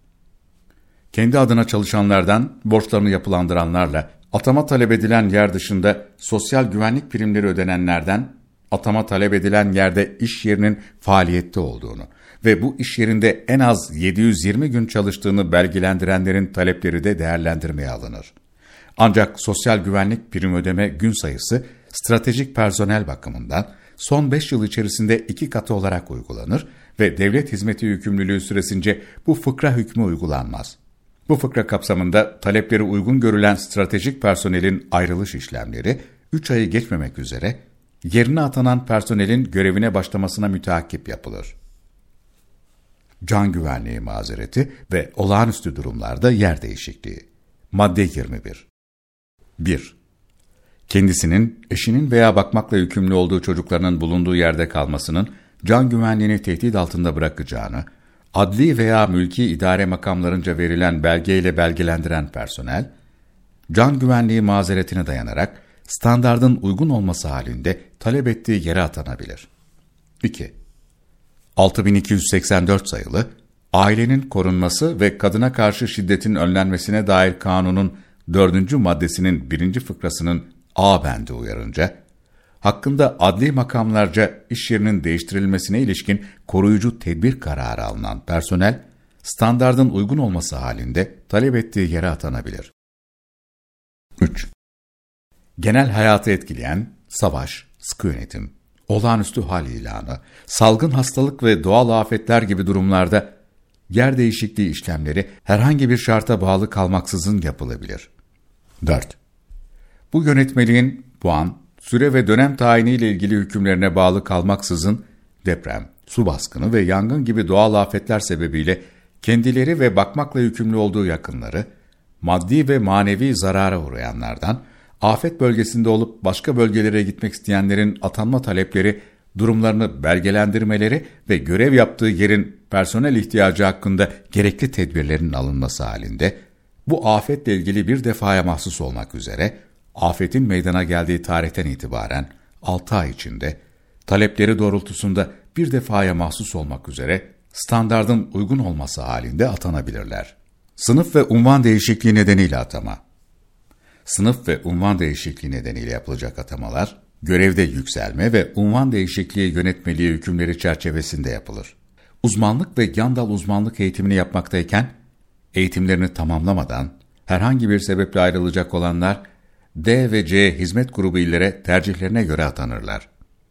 Kendi adına çalışanlardan borçlarını yapılandıranlarla atama talep edilen yer dışında sosyal güvenlik primleri ödenenlerden atama talep edilen yerde iş yerinin faaliyette olduğunu ve bu iş yerinde en az yedi yüz yirmi gün çalıştığını belgelendirenlerin talepleri de değerlendirmeye alınır. Ancak sosyal güvenlik prim ödeme gün sayısı stratejik personel bakımından son beş yıl içerisinde iki katı olarak uygulanır ve devlet hizmeti yükümlülüğü süresince bu fıkra hükmü uygulanmaz. Bu fıkra kapsamında talepleri uygun görülen stratejik personelin ayrılış işlemleri üç ayı geçmemek üzere yerine atanan personelin görevine başlamasına müteakip yapılır. Can güvenliği mazereti ve olağanüstü durumlarda yer değişikliği. Madde yirmi bir. bir. Kendisinin, eşinin veya bakmakla yükümlü olduğu çocuklarının bulunduğu yerde kalmasının can güvenliğini tehdit altında bırakacağını, adli veya mülki idare makamlarınca verilen belgeyle belgelendiren personel, can güvenliği mazeretine dayanarak standardın uygun olması halinde talep ettiği yere atanabilir. iki. altı bin iki yüz seksen dört sayılı, ailenin korunması ve kadına karşı şiddetin önlenmesine dair kanunun dördüncü maddesinin birinci fıkrasının A bendi uyarınca, hakkında adli makamlarca iş yerinin değiştirilmesine ilişkin koruyucu tedbir kararı alınan personel, standardın uygun olması halinde talep ettiği yere atanabilir. üç. Genel hayatı etkileyen savaş, sıkı yönetim, olağanüstü hal ilanı, salgın hastalık ve doğal afetler gibi durumlarda yer değişikliği işlemleri herhangi bir şarta bağlı kalmaksızın yapılabilir. dört. Bu yönetmeliğin puan, süre ve dönem tayiniyle ilgili hükümlerine bağlı kalmaksızın deprem, su baskını ve yangın gibi doğal afetler sebebiyle kendileri ve bakmakla yükümlü olduğu yakınları, maddi ve manevi zarara uğrayanlardan, afet bölgesinde olup başka bölgelere gitmek isteyenlerin atanma talepleri, durumlarını belgelendirmeleri ve görev yaptığı yerin personel ihtiyacı hakkında gerekli tedbirlerin alınması halinde, bu afetle ilgili bir defaya mahsus olmak üzere, afetin meydana geldiği tarihten itibaren altı ay içinde, talepleri doğrultusunda bir defaya mahsus olmak üzere, standardın uygun olması halinde atanabilirler. Sınıf ve unvan değişikliği nedeniyle atama. Sınıf ve unvan değişikliği nedeniyle yapılacak atamalar, görevde yükselme ve unvan değişikliği yönetmeliği hükümleri çerçevesinde yapılır. Uzmanlık ve yan dal uzmanlık eğitimini yapmaktayken, eğitimlerini tamamlamadan herhangi bir sebeple ayrılacak olanlar, D ve C hizmet grubu illere tercihlerine göre atanırlar.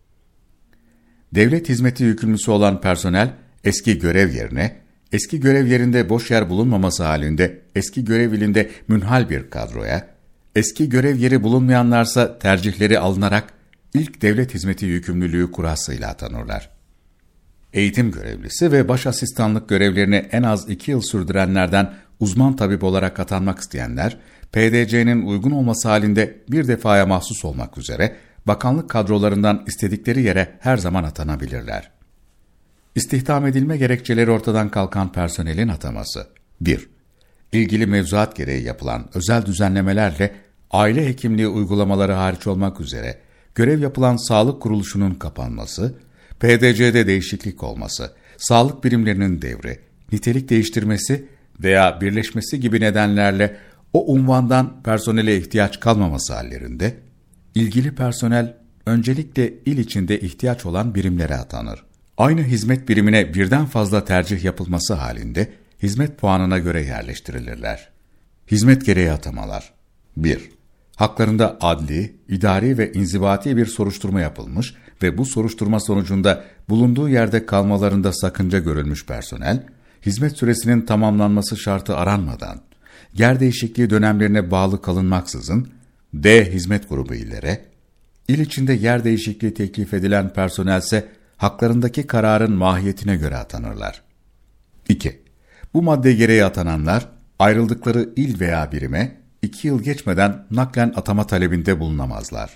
Devlet hizmeti yükümlüsü olan personel, eski görev yerine, eski görev yerinde boş yer bulunmaması halinde eski görev ilinde münhal bir kadroya, eski görev yeri bulunmayanlarsa tercihleri alınarak ilk devlet hizmeti yükümlülüğü kurasıyla atanırlar. Eğitim görevlisi ve baş asistanlık görevlerini en az iki yıl sürdürenlerden uzman tabip olarak atanmak isteyenler, P D C'nin uygun olması halinde bir defaya mahsus olmak üzere bakanlık kadrolarından istedikleri yere her zaman atanabilirler. İstihdam edilme gerekçeleri ortadan kalkan personelin ataması. bir. İlgili mevzuat gereği yapılan özel düzenlemelerle aile hekimliği uygulamaları hariç olmak üzere görev yapılan sağlık kuruluşunun kapanması, P D C'de değişiklik olması, sağlık birimlerinin devri, nitelik değiştirmesi veya birleşmesi gibi nedenlerle o unvandan personele ihtiyaç kalmaması hallerinde, ilgili personel öncelikle il içinde ihtiyaç olan birimlere atanır. Aynı hizmet birimine birden fazla tercih yapılması halinde hizmet puanına göre yerleştirilirler. Hizmet gereği atamalar. bir. Haklarında adli, idari ve inzibati bir soruşturma yapılmış ve bu soruşturma sonucunda bulunduğu yerde kalmalarında sakınca görülmüş personel, hizmet süresinin tamamlanması şartı aranmadan, yer değişikliği dönemlerine bağlı kalınmaksızın, D hizmet grubu illere, il içinde yer değişikliği teklif edilen personelse haklarındaki kararın mahiyetine göre atanırlar. iki. Bu madde gereği atananlar, ayrıldıkları il veya birime iki yıl geçmeden naklen atama talebinde bulunamazlar.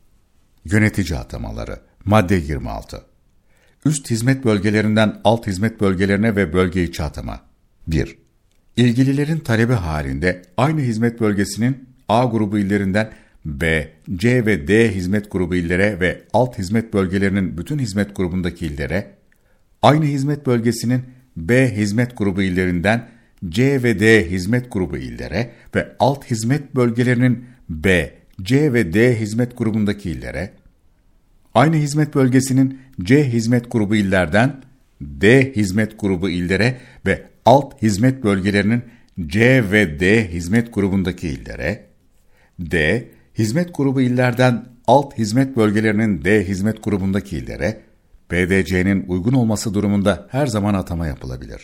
Yönetici atamaları. Madde yirmi altı. Üst hizmet bölgelerinden alt hizmet bölgelerine ve bölge içi atama. bir. İlgililerin talebi halinde aynı hizmet bölgesinin A grubu illerinden B, C ve D hizmet grubu illere ve alt hizmet bölgelerinin bütün hizmet grubundaki illere, aynı hizmet bölgesinin B hizmet grubu illerinden C ve D hizmet grubu illere ve alt hizmet bölgelerinin B, C ve D hizmet grubundaki illere, aynı hizmet bölgesinin C hizmet grubu illerden D hizmet grubu illere ve alt hizmet bölgelerinin C ve D hizmet grubundaki illere, D, hizmet grubu illerden alt hizmet bölgelerinin D hizmet grubundaki illere, P D C'nin uygun olması durumunda her zaman atama yapılabilir.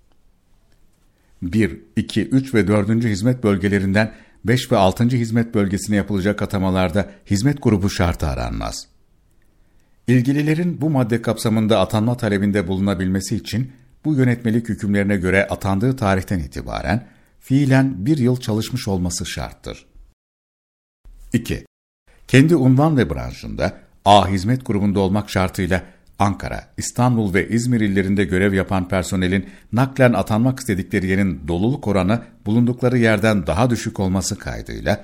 bir, iki, üç ve dördüncü hizmet bölgelerinden beş ve altıncı hizmet bölgesine yapılacak atamalarda hizmet grubu şartı aranmaz. İlgililerin bu madde kapsamında atanma talebinde bulunabilmesi için bu yönetmelik hükümlerine göre atandığı tarihten itibaren fiilen bir yıl çalışmış olması şarttır. iki. Kendi unvan ve branşında A hizmet grubunda olmak şartıyla Ankara, İstanbul ve İzmir illerinde görev yapan personelin naklen atanmak istedikleri yerin doluluk oranı bulundukları yerden daha düşük olması kaydıyla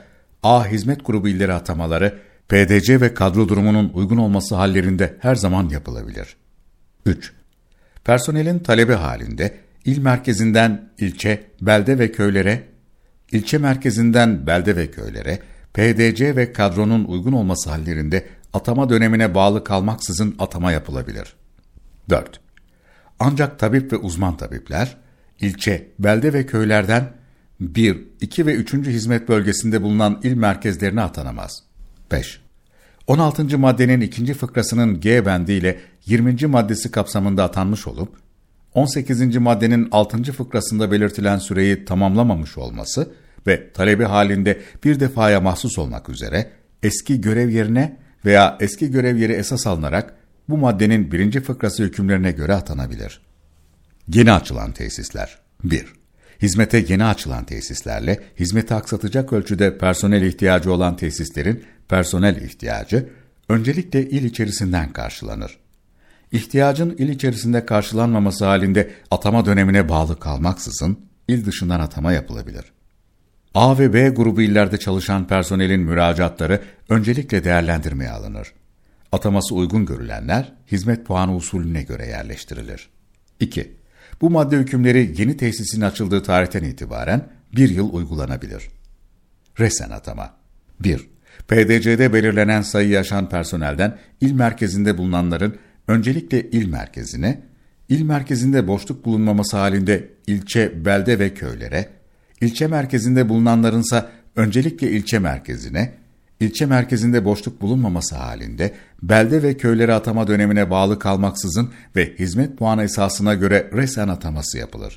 A hizmet grubu illeri atamaları, P D C ve kadro durumunun uygun olması hallerinde her zaman yapılabilir. üç. Personelin talebi halinde il merkezinden ilçe, belde ve köylere, ilçe merkezinden belde ve köylere, P D C ve kadronun uygun olması hallerinde atama dönemine bağlı kalmaksızın atama yapılabilir. dört. Ancak tabip ve uzman tabipler, ilçe, belde ve köylerden bir, iki ve üçüncü hizmet bölgesinde bulunan il merkezlerine atanamaz. beş. on altıncı maddenin ikinci fıkrasının G bendi ile yirminci maddesi kapsamında atanmış olup, on sekizinci maddenin altıncı fıkrasında belirtilen süreyi tamamlamamış olması ve talebi halinde bir defaya mahsus olmak üzere eski görev yerine veya eski görev yeri esas alınarak bu maddenin birinci fıkrası hükümlerine göre atanabilir. Yeni açılan tesisler. bir. Hizmete yeni açılan tesislerle hizmeti aksatacak ölçüde personel ihtiyacı olan tesislerin personel ihtiyacı öncelikle il içerisinden karşılanır. İhtiyacın il içerisinde karşılanmaması halinde atama dönemine bağlı kalmaksızın il dışından atama yapılabilir. A ve B grubu illerde çalışan personelin müracaatları öncelikle değerlendirmeye alınır. Ataması uygun görülenler hizmet puanı usulüne göre yerleştirilir. iki. Bu madde hükümleri yeni tesisin açıldığı tarihten itibaren bir yıl uygulanabilir. Resen atama. bir. P D C'de belirlenen sayıyı aşan personelden il merkezinde bulunanların öncelikle il merkezine, il merkezinde boşluk bulunmaması halinde ilçe, belde ve köylere, ilçe merkezinde bulunanlarınsa öncelikle ilçe merkezine, ilçe merkezinde boşluk bulunmaması halinde belde ve köylere atama dönemine bağlı kalmaksızın ve hizmet puanı esasına göre resen ataması yapılır.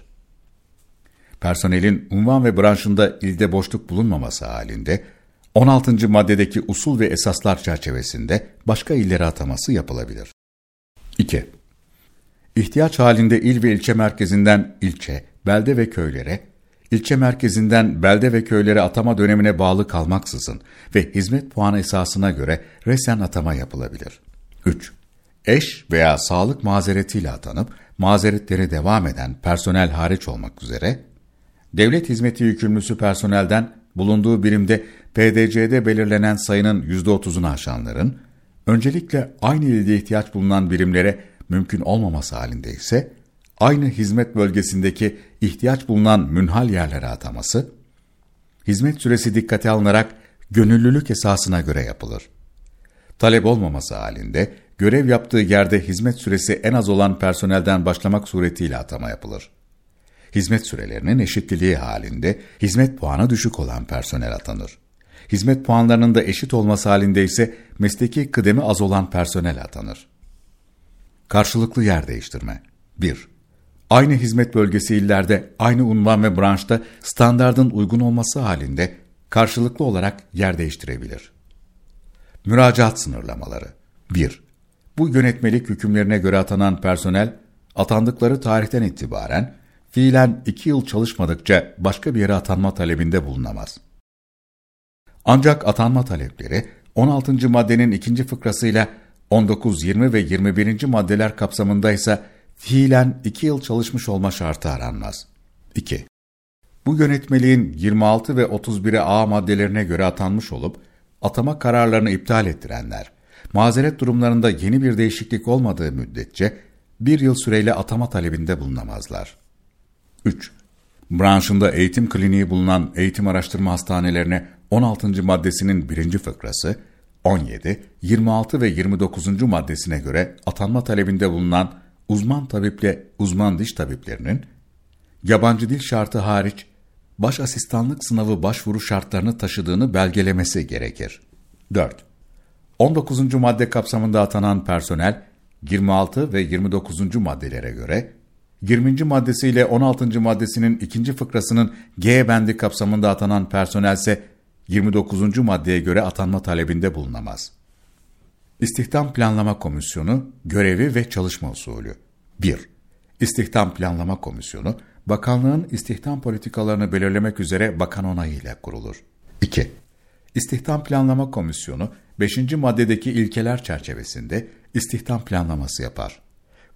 Personelin unvan ve branşında ilde boşluk bulunmaması halinde on altıncı maddedeki usul ve esaslar çerçevesinde başka illere ataması yapılabilir. iki. İhtiyaç halinde il ve ilçe merkezinden ilçe, belde ve köylere, ilçe merkezinden belde ve köylere atama dönemine bağlı kalmaksızın ve hizmet puanı esasına göre resen atama yapılabilir. üç. Eş veya sağlık mazeretiyle atanıp mazeretleri devam eden personel hariç olmak üzere, devlet hizmeti yükümlüsü personelden bulunduğu birimde P D C'de belirlenen sayının yüzde otuzunu aşanların, öncelikle aynı ilde ihtiyaç bulunan birimlere mümkün olmaması halinde ise, aynı hizmet bölgesindeki ihtiyaç bulunan münhal yerlere ataması, hizmet süresi dikkate alınarak gönüllülük esasına göre yapılır. Talep olmaması halinde, görev yaptığı yerde hizmet süresi en az olan personelden başlamak suretiyle atama yapılır. Hizmet sürelerinin eşitliliği halinde, hizmet puanı düşük olan personel atanır. Hizmet puanlarının da eşit olması halinde ise mesleki kıdemi az olan personel atanır. Karşılıklı yer değiştirme. bir. Aynı hizmet bölgesi illerde, aynı unvan ve branşta standardın uygun olması halinde karşılıklı olarak yer değiştirebilir. Müracaat sınırlamaları. bir. Bu yönetmelik hükümlerine göre atanan personel, atandıkları tarihten itibaren fiilen iki yıl çalışmadıkça başka bir yere atanma talebinde bulunamaz. Ancak atanma talepleri on altıncı maddenin ikinci fıkrasıyla on dokuz, yirmi ve yirmi birinci maddeler kapsamında ise fiilen iki yıl çalışmış olma şartı aranmaz. iki. Bu yönetmeliğin yirmi altı ve otuz biri A maddelerine göre atanmış olup, atama kararlarını iptal ettirenler, mazeret durumlarında yeni bir değişiklik olmadığı müddetçe bir yıl süreyle atama talebinde bulunamazlar. üç. Branşında eğitim kliniği bulunan eğitim araştırma hastanelerine on altıncı maddesinin birinci fıkrası, on yedi, yirmi altı ve yirmi dokuzuncu maddesine göre atanma talebinde bulunan uzman tabiple uzman diş tabiplerinin, yabancı dil şartı hariç, baş asistanlık sınavı başvuru şartlarını taşıdığını belgelemesi gerekir. dört. on dokuzuncu madde kapsamında atanan personel, yirmi altı ve yirmi dokuzuncu maddelere göre, yirminci maddesiyle on altıncı maddesinin ikinci fıkrasının G bendi kapsamında atanan personelse, yirmi dokuzuncu maddeye göre atanma talebinde bulunamaz. İstihdam Planlama Komisyonu, görevi ve çalışma usulü. bir. İstihdam Planlama Komisyonu, bakanlığın istihdam politikalarını belirlemek üzere bakan onayıyla kurulur. iki. İstihdam Planlama Komisyonu, beşinci maddedeki ilkeler çerçevesinde istihdam planlaması yapar.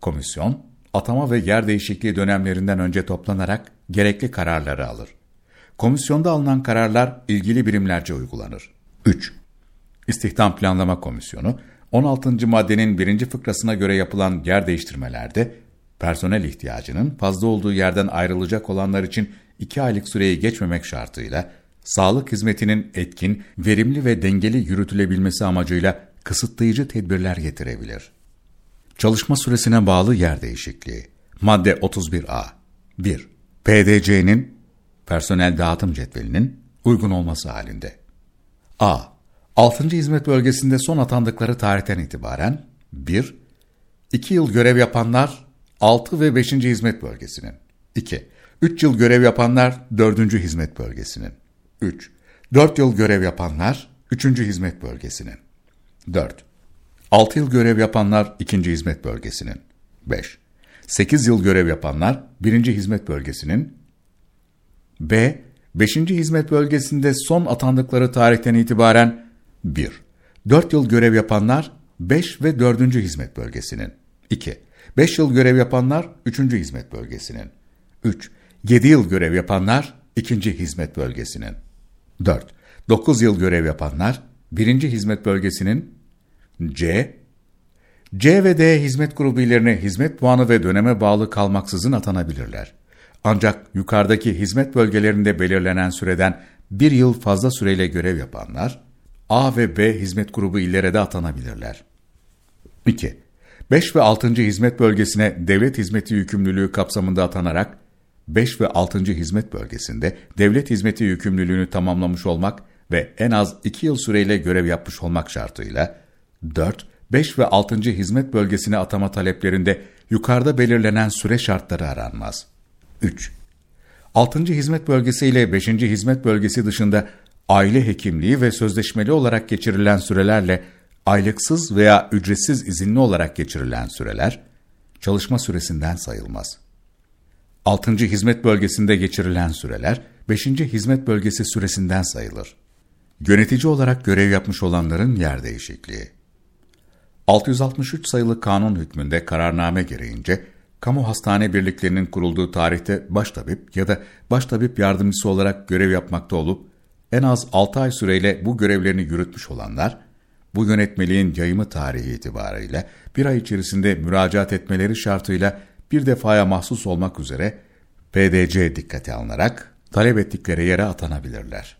Komisyon, atama ve yer değişikliği dönemlerinden önce toplanarak gerekli kararları alır. Komisyonda alınan kararlar ilgili birimlerce uygulanır. üç. İstihdam Planlama Komisyonu, on altıncı maddenin birinci fıkrasına göre yapılan yer değiştirmelerde, personel ihtiyacının fazla olduğu yerden ayrılacak olanlar için iki aylık süreyi geçmemek şartıyla, sağlık hizmetinin etkin, verimli ve dengeli yürütülebilmesi amacıyla kısıtlayıcı tedbirler getirebilir. Çalışma süresine bağlı yer değişikliği. Madde otuz bir A. bir. P D C'nin, personel dağıtım cetvelinin uygun olması halinde. A. altıncı hizmet bölgesinde son atandıkları tarihten itibaren bir. iki yıl görev yapanlar altı ve beşinci hizmet bölgesinin. iki. üç yıl görev yapanlar dördüncü hizmet bölgesinin. üç. dört yıl görev yapanlar üçüncü hizmet bölgesinin. dört. altı yıl görev yapanlar ikinci hizmet bölgesinin. beş. sekiz yıl görev yapanlar birinci hizmet bölgesinin. B. beşinci hizmet bölgesinde son atandıkları tarihten itibaren bir. dört yıl görev yapanlar beş ve dördüncü hizmet bölgesinin. iki. beş yıl görev yapanlar üçüncü hizmet bölgesinin. üç. yedi yıl görev yapanlar ikinci hizmet bölgesinin. dört. dokuz yıl görev yapanlar birinci hizmet bölgesinin. C. C ve D hizmet grubu ilerine hizmet puanı ve döneme bağlı kalmaksızın atanabilirler. Ancak yukarıdaki hizmet bölgelerinde belirlenen süreden bir yıl fazla süreyle görev yapanlar, A ve B hizmet grubu illere de atanabilirler. iki. beş ve altıncı hizmet bölgesine devlet hizmeti yükümlülüğü kapsamında atanarak, beş ve altıncı hizmet bölgesinde devlet hizmeti yükümlülüğünü tamamlamış olmak ve en az iki yıl süreyle görev yapmış olmak şartıyla, dört, beş ve altıncı hizmet bölgesine atama taleplerinde yukarıda belirlenen süre şartları aranmaz. üç. altıncı hizmet bölgesi ile beşinci hizmet bölgesi dışında aile hekimliği ve sözleşmeli olarak geçirilen sürelerle aylıksız veya ücretsiz izinli olarak geçirilen süreler çalışma süresinden sayılmaz. altıncı hizmet bölgesinde geçirilen süreler beşinci hizmet bölgesi süresinden sayılır. Yönetici olarak görev yapmış olanların yer değişikliği. altı yüz altmış üç sayılı kanun hükmünde kararname gereğince kamu hastane birliklerinin kurulduğu tarihte baştabip ya da baştabip yardımcısı olarak görev yapmakta olup en az altı ay süreyle bu görevlerini yürütmüş olanlar, bu yönetmeliğin yayımı tarihi itibarıyla bir ay içerisinde müracaat etmeleri şartıyla bir defaya mahsus olmak üzere P D C dikkate alınarak talep ettikleri yere atanabilirler.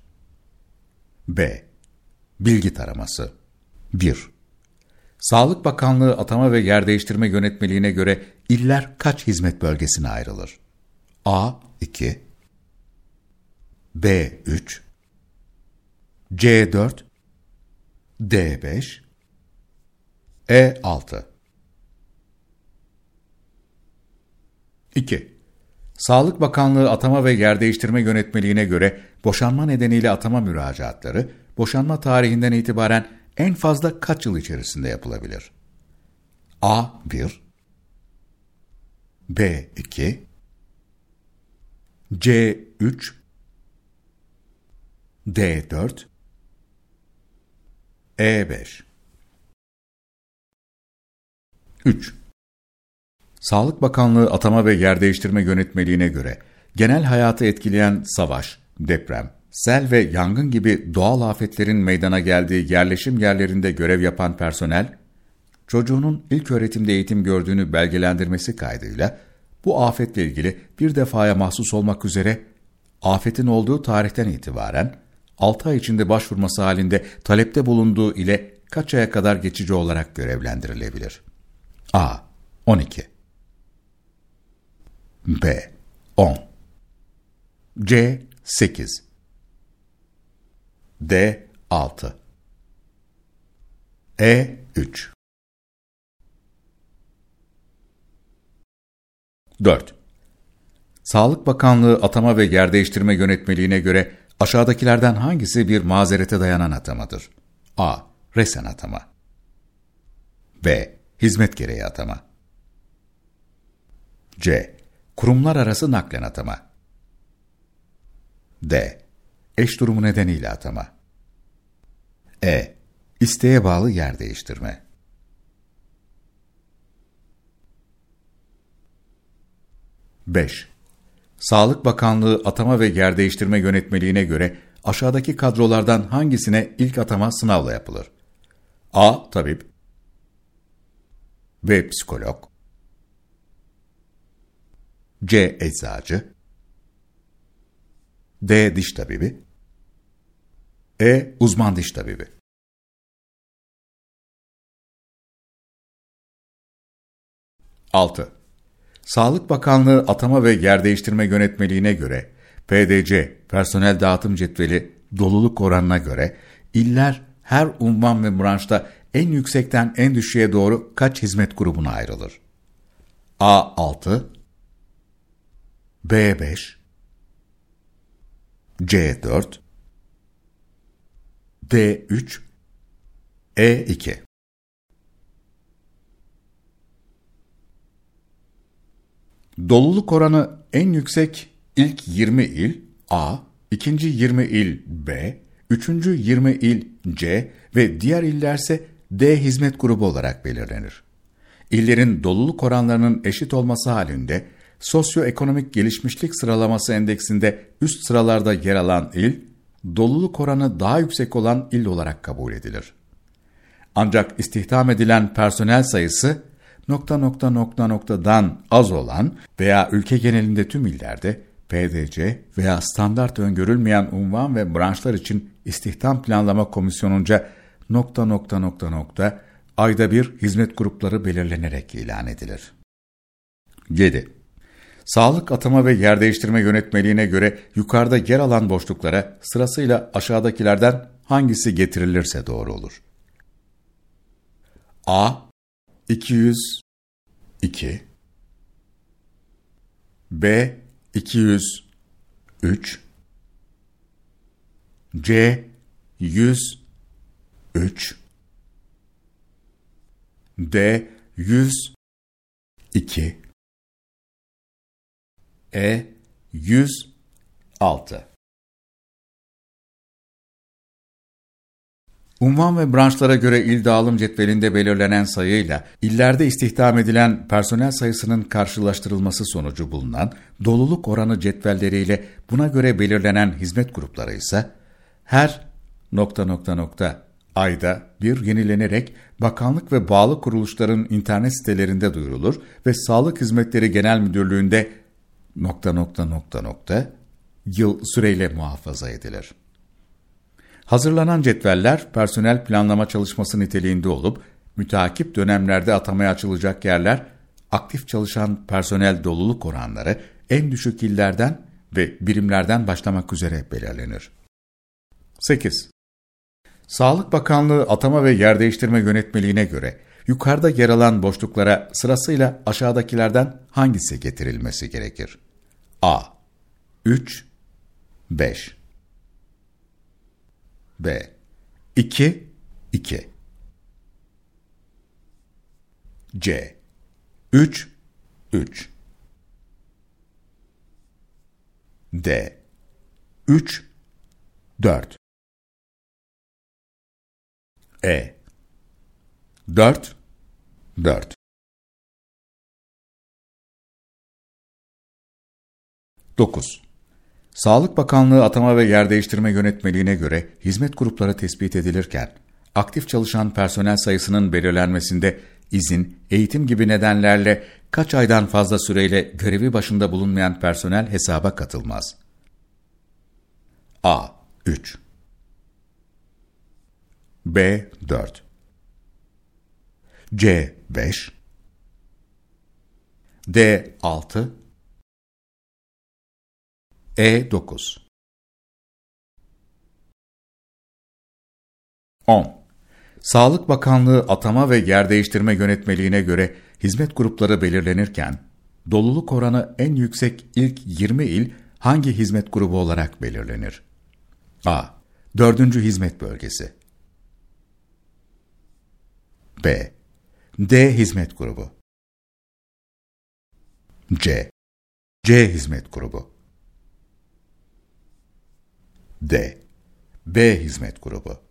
B. Bilgi taraması. bir. Sağlık Bakanlığı Atama ve Yer Değiştirme Yönetmeliğine göre iller kaç hizmet bölgesine ayrılır? A. iki B. üç C. dört D. beş E. altı iki. Sağlık Bakanlığı Atama ve Yer Değiştirme Yönetmeliğine göre boşanma nedeniyle atama müracaatları, boşanma tarihinden itibaren en fazla kaç yıl içerisinde yapılabilir? A. bir B. iki C. üç D. dört E. beş üç. Sağlık Bakanlığı Atama ve Yer Değiştirme Yönetmeliğine göre genel hayatı etkileyen savaş, deprem, sel ve yangın gibi doğal afetlerin meydana geldiği yerleşim yerlerinde görev yapan personel, çocuğunun ilköğretimde eğitim gördüğünü belgelendirmesi kaydıyla bu afetle ilgili bir defaya mahsus olmak üzere afetin olduğu tarihten itibaren altı ay içinde başvurması halinde talepte bulunduğu ile kaç aya kadar geçici olarak görevlendirilebilir? A. on iki B. on C. sekiz D. altı E. üç dört. Sağlık Bakanlığı Atama ve Yer Değiştirme Yönetmeliğine göre aşağıdakilerden hangisi bir mazerete dayanan atamadır? A. Resen atama B. Hizmet gereği atama C. Kurumlar arası naklen atama D. Eş durumu nedeniyle atama E. İsteğe bağlı yer değiştirme. beş. Sağlık Bakanlığı Atama ve Yer Değiştirme Yönetmeliğine göre aşağıdaki kadrolardan hangisine ilk atama sınavla yapılır? A. Tabip, B. Psikolog, C. Eczacı, D. Diş tabibi, E. Uzman diş tabibi. altı. Sağlık Bakanlığı Atama ve Yer Değiştirme Yönetmeliğine göre P D C personel dağıtım cetveli doluluk oranına göre iller her unvan ve branşta en yüksekten en düşüğe doğru kaç hizmet grubuna ayrılır? A. altı, B. beş, C. dört, D. üç, E. iki. Doluluk oranı en yüksek ilk yirmi il A, ikinci yirmi il B, üçüncü yirmi il C ve diğer illerse D hizmet grubu olarak belirlenir. İllerin doluluk oranlarının eşit olması halinde sosyoekonomik gelişmişlik sıralaması endeksinde üst sıralarda yer alan il, doluluk oranı daha yüksek olan il olarak kabul edilir. Ancak istihdam edilen personel sayısı nokta nokta nokta noktadan az olan veya ülke genelinde tüm illerde P D C veya standart öngörülmeyen unvan ve branşlar için istihdam planlama komisyonunca nokta nokta nokta nokta ayda bir hizmet grupları belirlenerek ilan edilir. yedi. Sağlık Atama ve Yer Değiştirme Yönetmeliğine göre yukarıda yer alan boşluklara sırasıyla aşağıdakilerden hangisi getirilirse doğru olur? A. iki yüz iki, B. iki yüz üç, C. yüz üç, D. yüz iki, E. yüz altı. Unvan ve branşlara göre il dağılım cetvelinde belirlenen sayıyla illerde istihdam edilen personel sayısının karşılaştırılması sonucu bulunan doluluk oranı cetvelleriyle buna göre belirlenen hizmet grupları ise her nokta nokta nokta ayda bir yenilenerek bakanlık ve bağlı kuruluşların internet sitelerinde duyurulur ve Sağlık Hizmetleri Genel Müdürlüğü'nde nokta nokta nokta nokta yıl süreyle muhafaza edilir. Hazırlanan cetveller personel planlama çalışması niteliğinde olup, müteakip dönemlerde atamaya açılacak yerler, aktif çalışan personel doluluk oranları en düşük illerden ve birimlerden başlamak üzere belirlenir. sekiz. Sağlık Bakanlığı Atama ve Yer Değiştirme Yönetmeliğine göre yukarıda yer alan boşluklara sırasıyla aşağıdakilerden hangisi getirilmesi gerekir? A. üç, beş, B. iki, iki, C. üç, üç, D. üç, dört, E. dört, dört. dokuz. Sağlık Bakanlığı Atama ve Yer Değiştirme Yönetmeliğine göre hizmet grupları tespit edilirken, aktif çalışan personel sayısının belirlenmesinde izin, eğitim gibi nedenlerle kaç aydan fazla süreyle görevi başında bulunmayan personel hesaba katılmaz? A. üç, B. dört, C. beş, D. altı, E. dokuz. on. Sağlık Bakanlığı Atama ve Yer Değiştirme Yönetmeliğine göre hizmet grupları belirlenirken, doluluk oranı en yüksek ilk yirmi il hangi hizmet grubu olarak belirlenir? A. dördüncü Hizmet Bölgesi, B. D. Hizmet Grubu, C. C. Hizmet Grubu, D. B. Hizmet Grubu,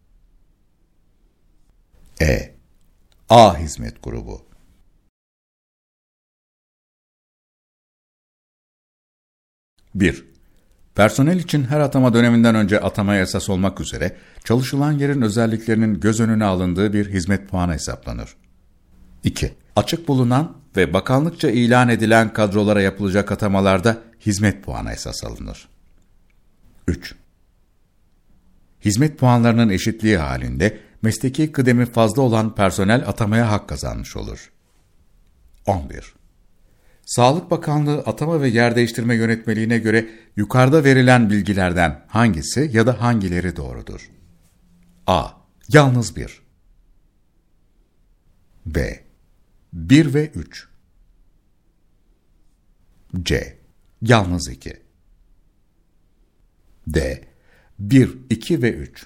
E. A. Hizmet Grubu. bir. Personel için her atama döneminden önce atamaya esas olmak üzere çalışılan yerin özelliklerinin göz önüne alındığı bir hizmet puanı hesaplanır. iki. Açık bulunan ve bakanlıkça ilan edilen kadrolara yapılacak atamalarda hizmet puanı esas alınır. üç. Hizmet puanlarının eşitliği halinde mesleki kıdemi fazla olan personel atamaya hak kazanmış olur. on bir. Sağlık Bakanlığı Atama ve Yer Değiştirme Yönetmeliğine göre yukarıda verilen bilgilerden hangisi ya da hangileri doğrudur? A. Yalnız bir. B. bir ve üç. C. Yalnız iki. D. bir, iki ve üç.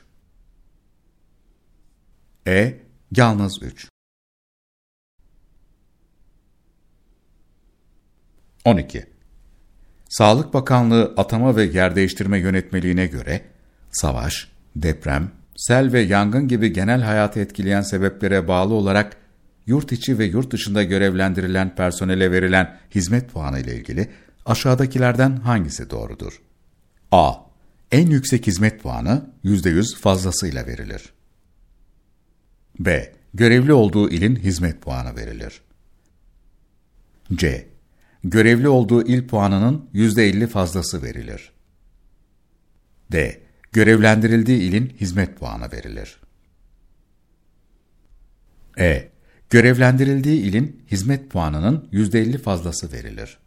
E. Yalnız üç. on iki. Sağlık Bakanlığı Atama ve Yer Değiştirme Yönetmeliğine göre savaş, deprem, sel ve yangın gibi genel hayatı etkileyen sebeplere bağlı olarak yurt içi ve yurt dışında görevlendirilen personele verilen hizmet puanı ile ilgili aşağıdakilerden hangisi doğrudur? A. En yüksek hizmet puanı yüzde yüz fazlasıyla verilir. B. Görevli olduğu ilin hizmet puanı verilir. C. Görevli olduğu il puanının yüzde elli fazlası verilir. D. Görevlendirildiği ilin hizmet puanı verilir. E. Görevlendirildiği ilin hizmet puanının yüzde elli fazlası verilir.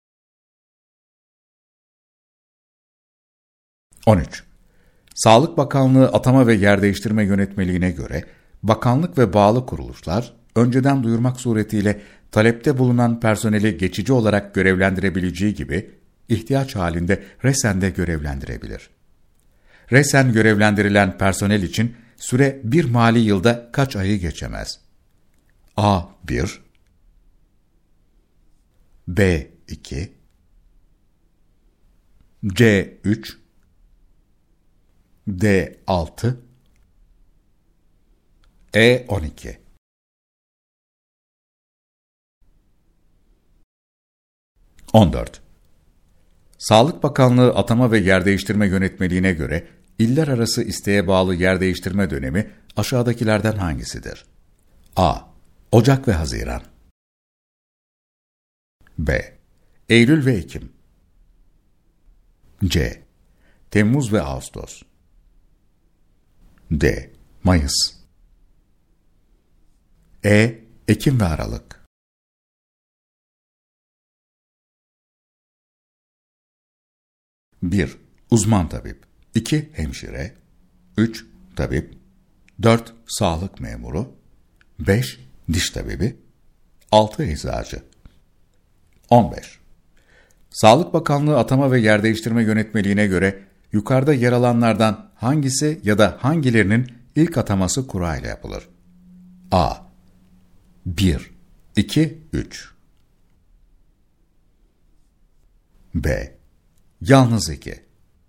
on üç. Sağlık Bakanlığı Atama ve Yer Değiştirme Yönetmeliğine göre bakanlık ve bağlı kuruluşlar önceden duyurmak suretiyle talepte bulunan personeli geçici olarak görevlendirebileceği gibi ihtiyaç halinde resen de görevlendirebilir. Resen görevlendirilen personel için süre bir mali yılda kaç ayı geçemez? A. bir. B. iki. C. üç. D. altı. E. on iki. on dört. Sağlık Bakanlığı Atama ve Yer Değiştirme Yönetmeliğine göre iller arası isteğe bağlı yer değiştirme dönemi aşağıdakilerden hangisidir? A. Ocak ve Haziran. B. Eylül ve Ekim. C. Temmuz ve Ağustos. D. Mayıs. E. Ekim ve Aralık. bir. Uzman tabip. iki. Hemşire. üç. Tabip. dört. Sağlık memuru. beş. Diş tabibi. altı. Eczacı. on beş. Sağlık Bakanlığı Atama ve Yer Değiştirme Yönetmeliğine göre yukarıda yer alanlardan hangisi ya da hangilerinin ilk ataması kura ile yapılır? A. bir, iki, üç. B. Yalnız iki.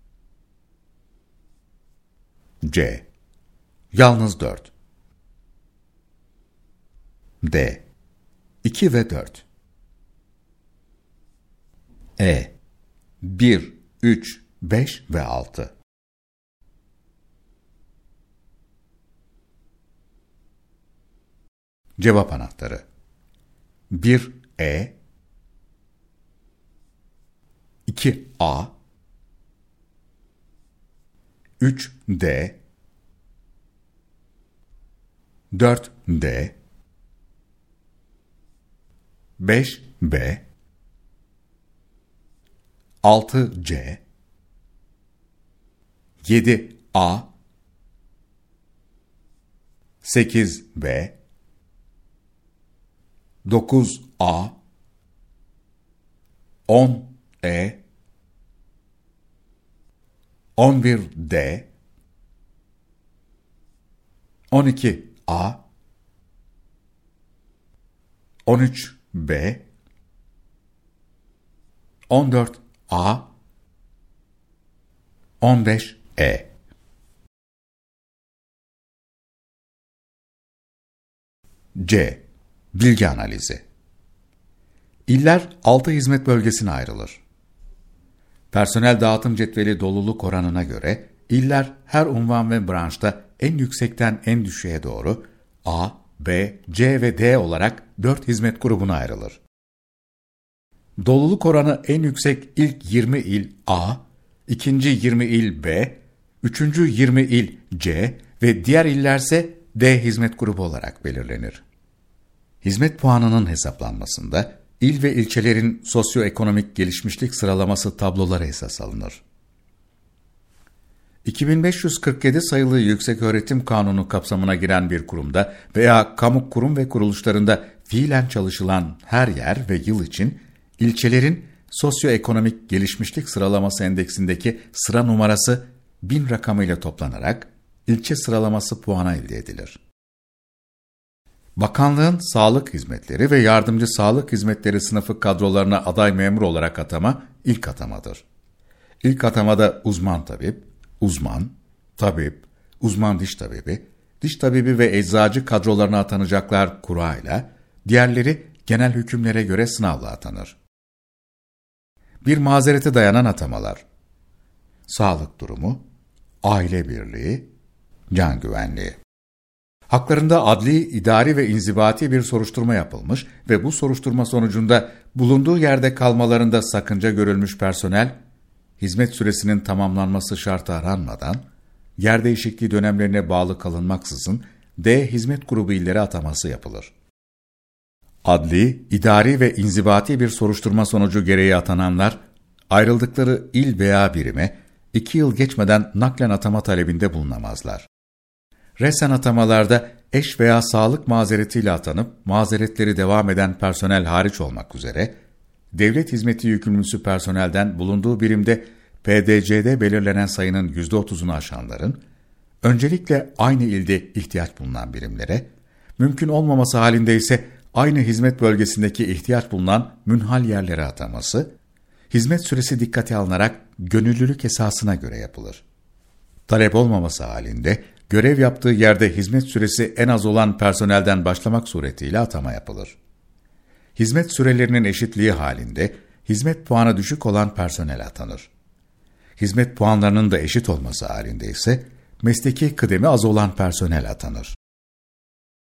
C. Yalnız dört. D. iki ve dört. E. bir, üç, beş ve altı. Cevap anahtarı: bir E, iki A, üç D, dört D, beş B, altı C, yedi A, sekiz B, dokuz A, on E, on bir D, on iki A, on üç B, on dört A, on beş E. C. Bilgi analizi. İller altı hizmet bölgesine ayrılır. Personel dağıtım cetveli doluluk oranına göre iller her unvan ve branşta en yüksekten en düşüğe doğru A, B, C ve D olarak dört hizmet grubuna ayrılır. Doluluk oranı en yüksek ilk yirmi il A, ikinci yirmi il B, üçüncü yirmi il C ve diğer illerse D hizmet grubu olarak belirlenir. Hizmet puanının hesaplanmasında il ve ilçelerin sosyoekonomik gelişmişlik sıralaması tabloları esas alınır. iki bin beş yüz kırk yedi sayılı Yükseköğretim Kanunu kapsamına giren bir kurumda veya kamu kurum ve kuruluşlarında fiilen çalışılan her yer ve yıl için ilçelerin sosyoekonomik gelişmişlik sıralaması endeksindeki sıra numarası bin rakamıyla toplanarak ilçe sıralaması puanı elde edilir. Bakanlığın sağlık hizmetleri ve yardımcı sağlık hizmetleri sınıfı kadrolarına aday memur olarak atama ilk atamadır. İlk atamada uzman tabip, uzman, tabip, uzman diş tabibi, diş tabibi ve eczacı kadrolarına atanacaklar kura ile, diğerleri genel hükümlere göre sınavla atanır. Bir mazerete dayanan atamalar: sağlık durumu, aile birliği, can güvenliği. Haklarında adli, idari ve inzibati bir soruşturma yapılmış ve bu soruşturma sonucunda bulunduğu yerde kalmalarında sakınca görülmüş personel, hizmet süresinin tamamlanması şartı aranmadan, yer değişikliği dönemlerine bağlı kalınmaksızın D hizmet grubu illere ataması yapılır. Adli, idari ve inzibati bir soruşturma sonucu gereği atananlar, ayrıldıkları il veya birime iki yıl geçmeden naklen atama talebinde bulunamazlar. Resen atamalarda eş veya sağlık mazeretiyle atanıp mazeretleri devam eden personel hariç olmak üzere, devlet hizmeti yükümlüsü personelden bulunduğu birimde P D C'de belirlenen sayının yüzde otuzunu aşanların, öncelikle aynı ilde ihtiyaç bulunan birimlere, mümkün olmaması halinde ise aynı hizmet bölgesindeki ihtiyaç bulunan münhal yerlere ataması, hizmet süresi dikkate alınarak gönüllülük esasına göre yapılır. Talep olmaması halinde, görev yaptığı yerde hizmet süresi en az olan personelden başlamak suretiyle atama yapılır. Hizmet sürelerinin eşitliği halinde, hizmet puanı düşük olan personel atanır. Hizmet puanlarının da eşit olması halinde ise, mesleki kıdemi az olan personel atanır.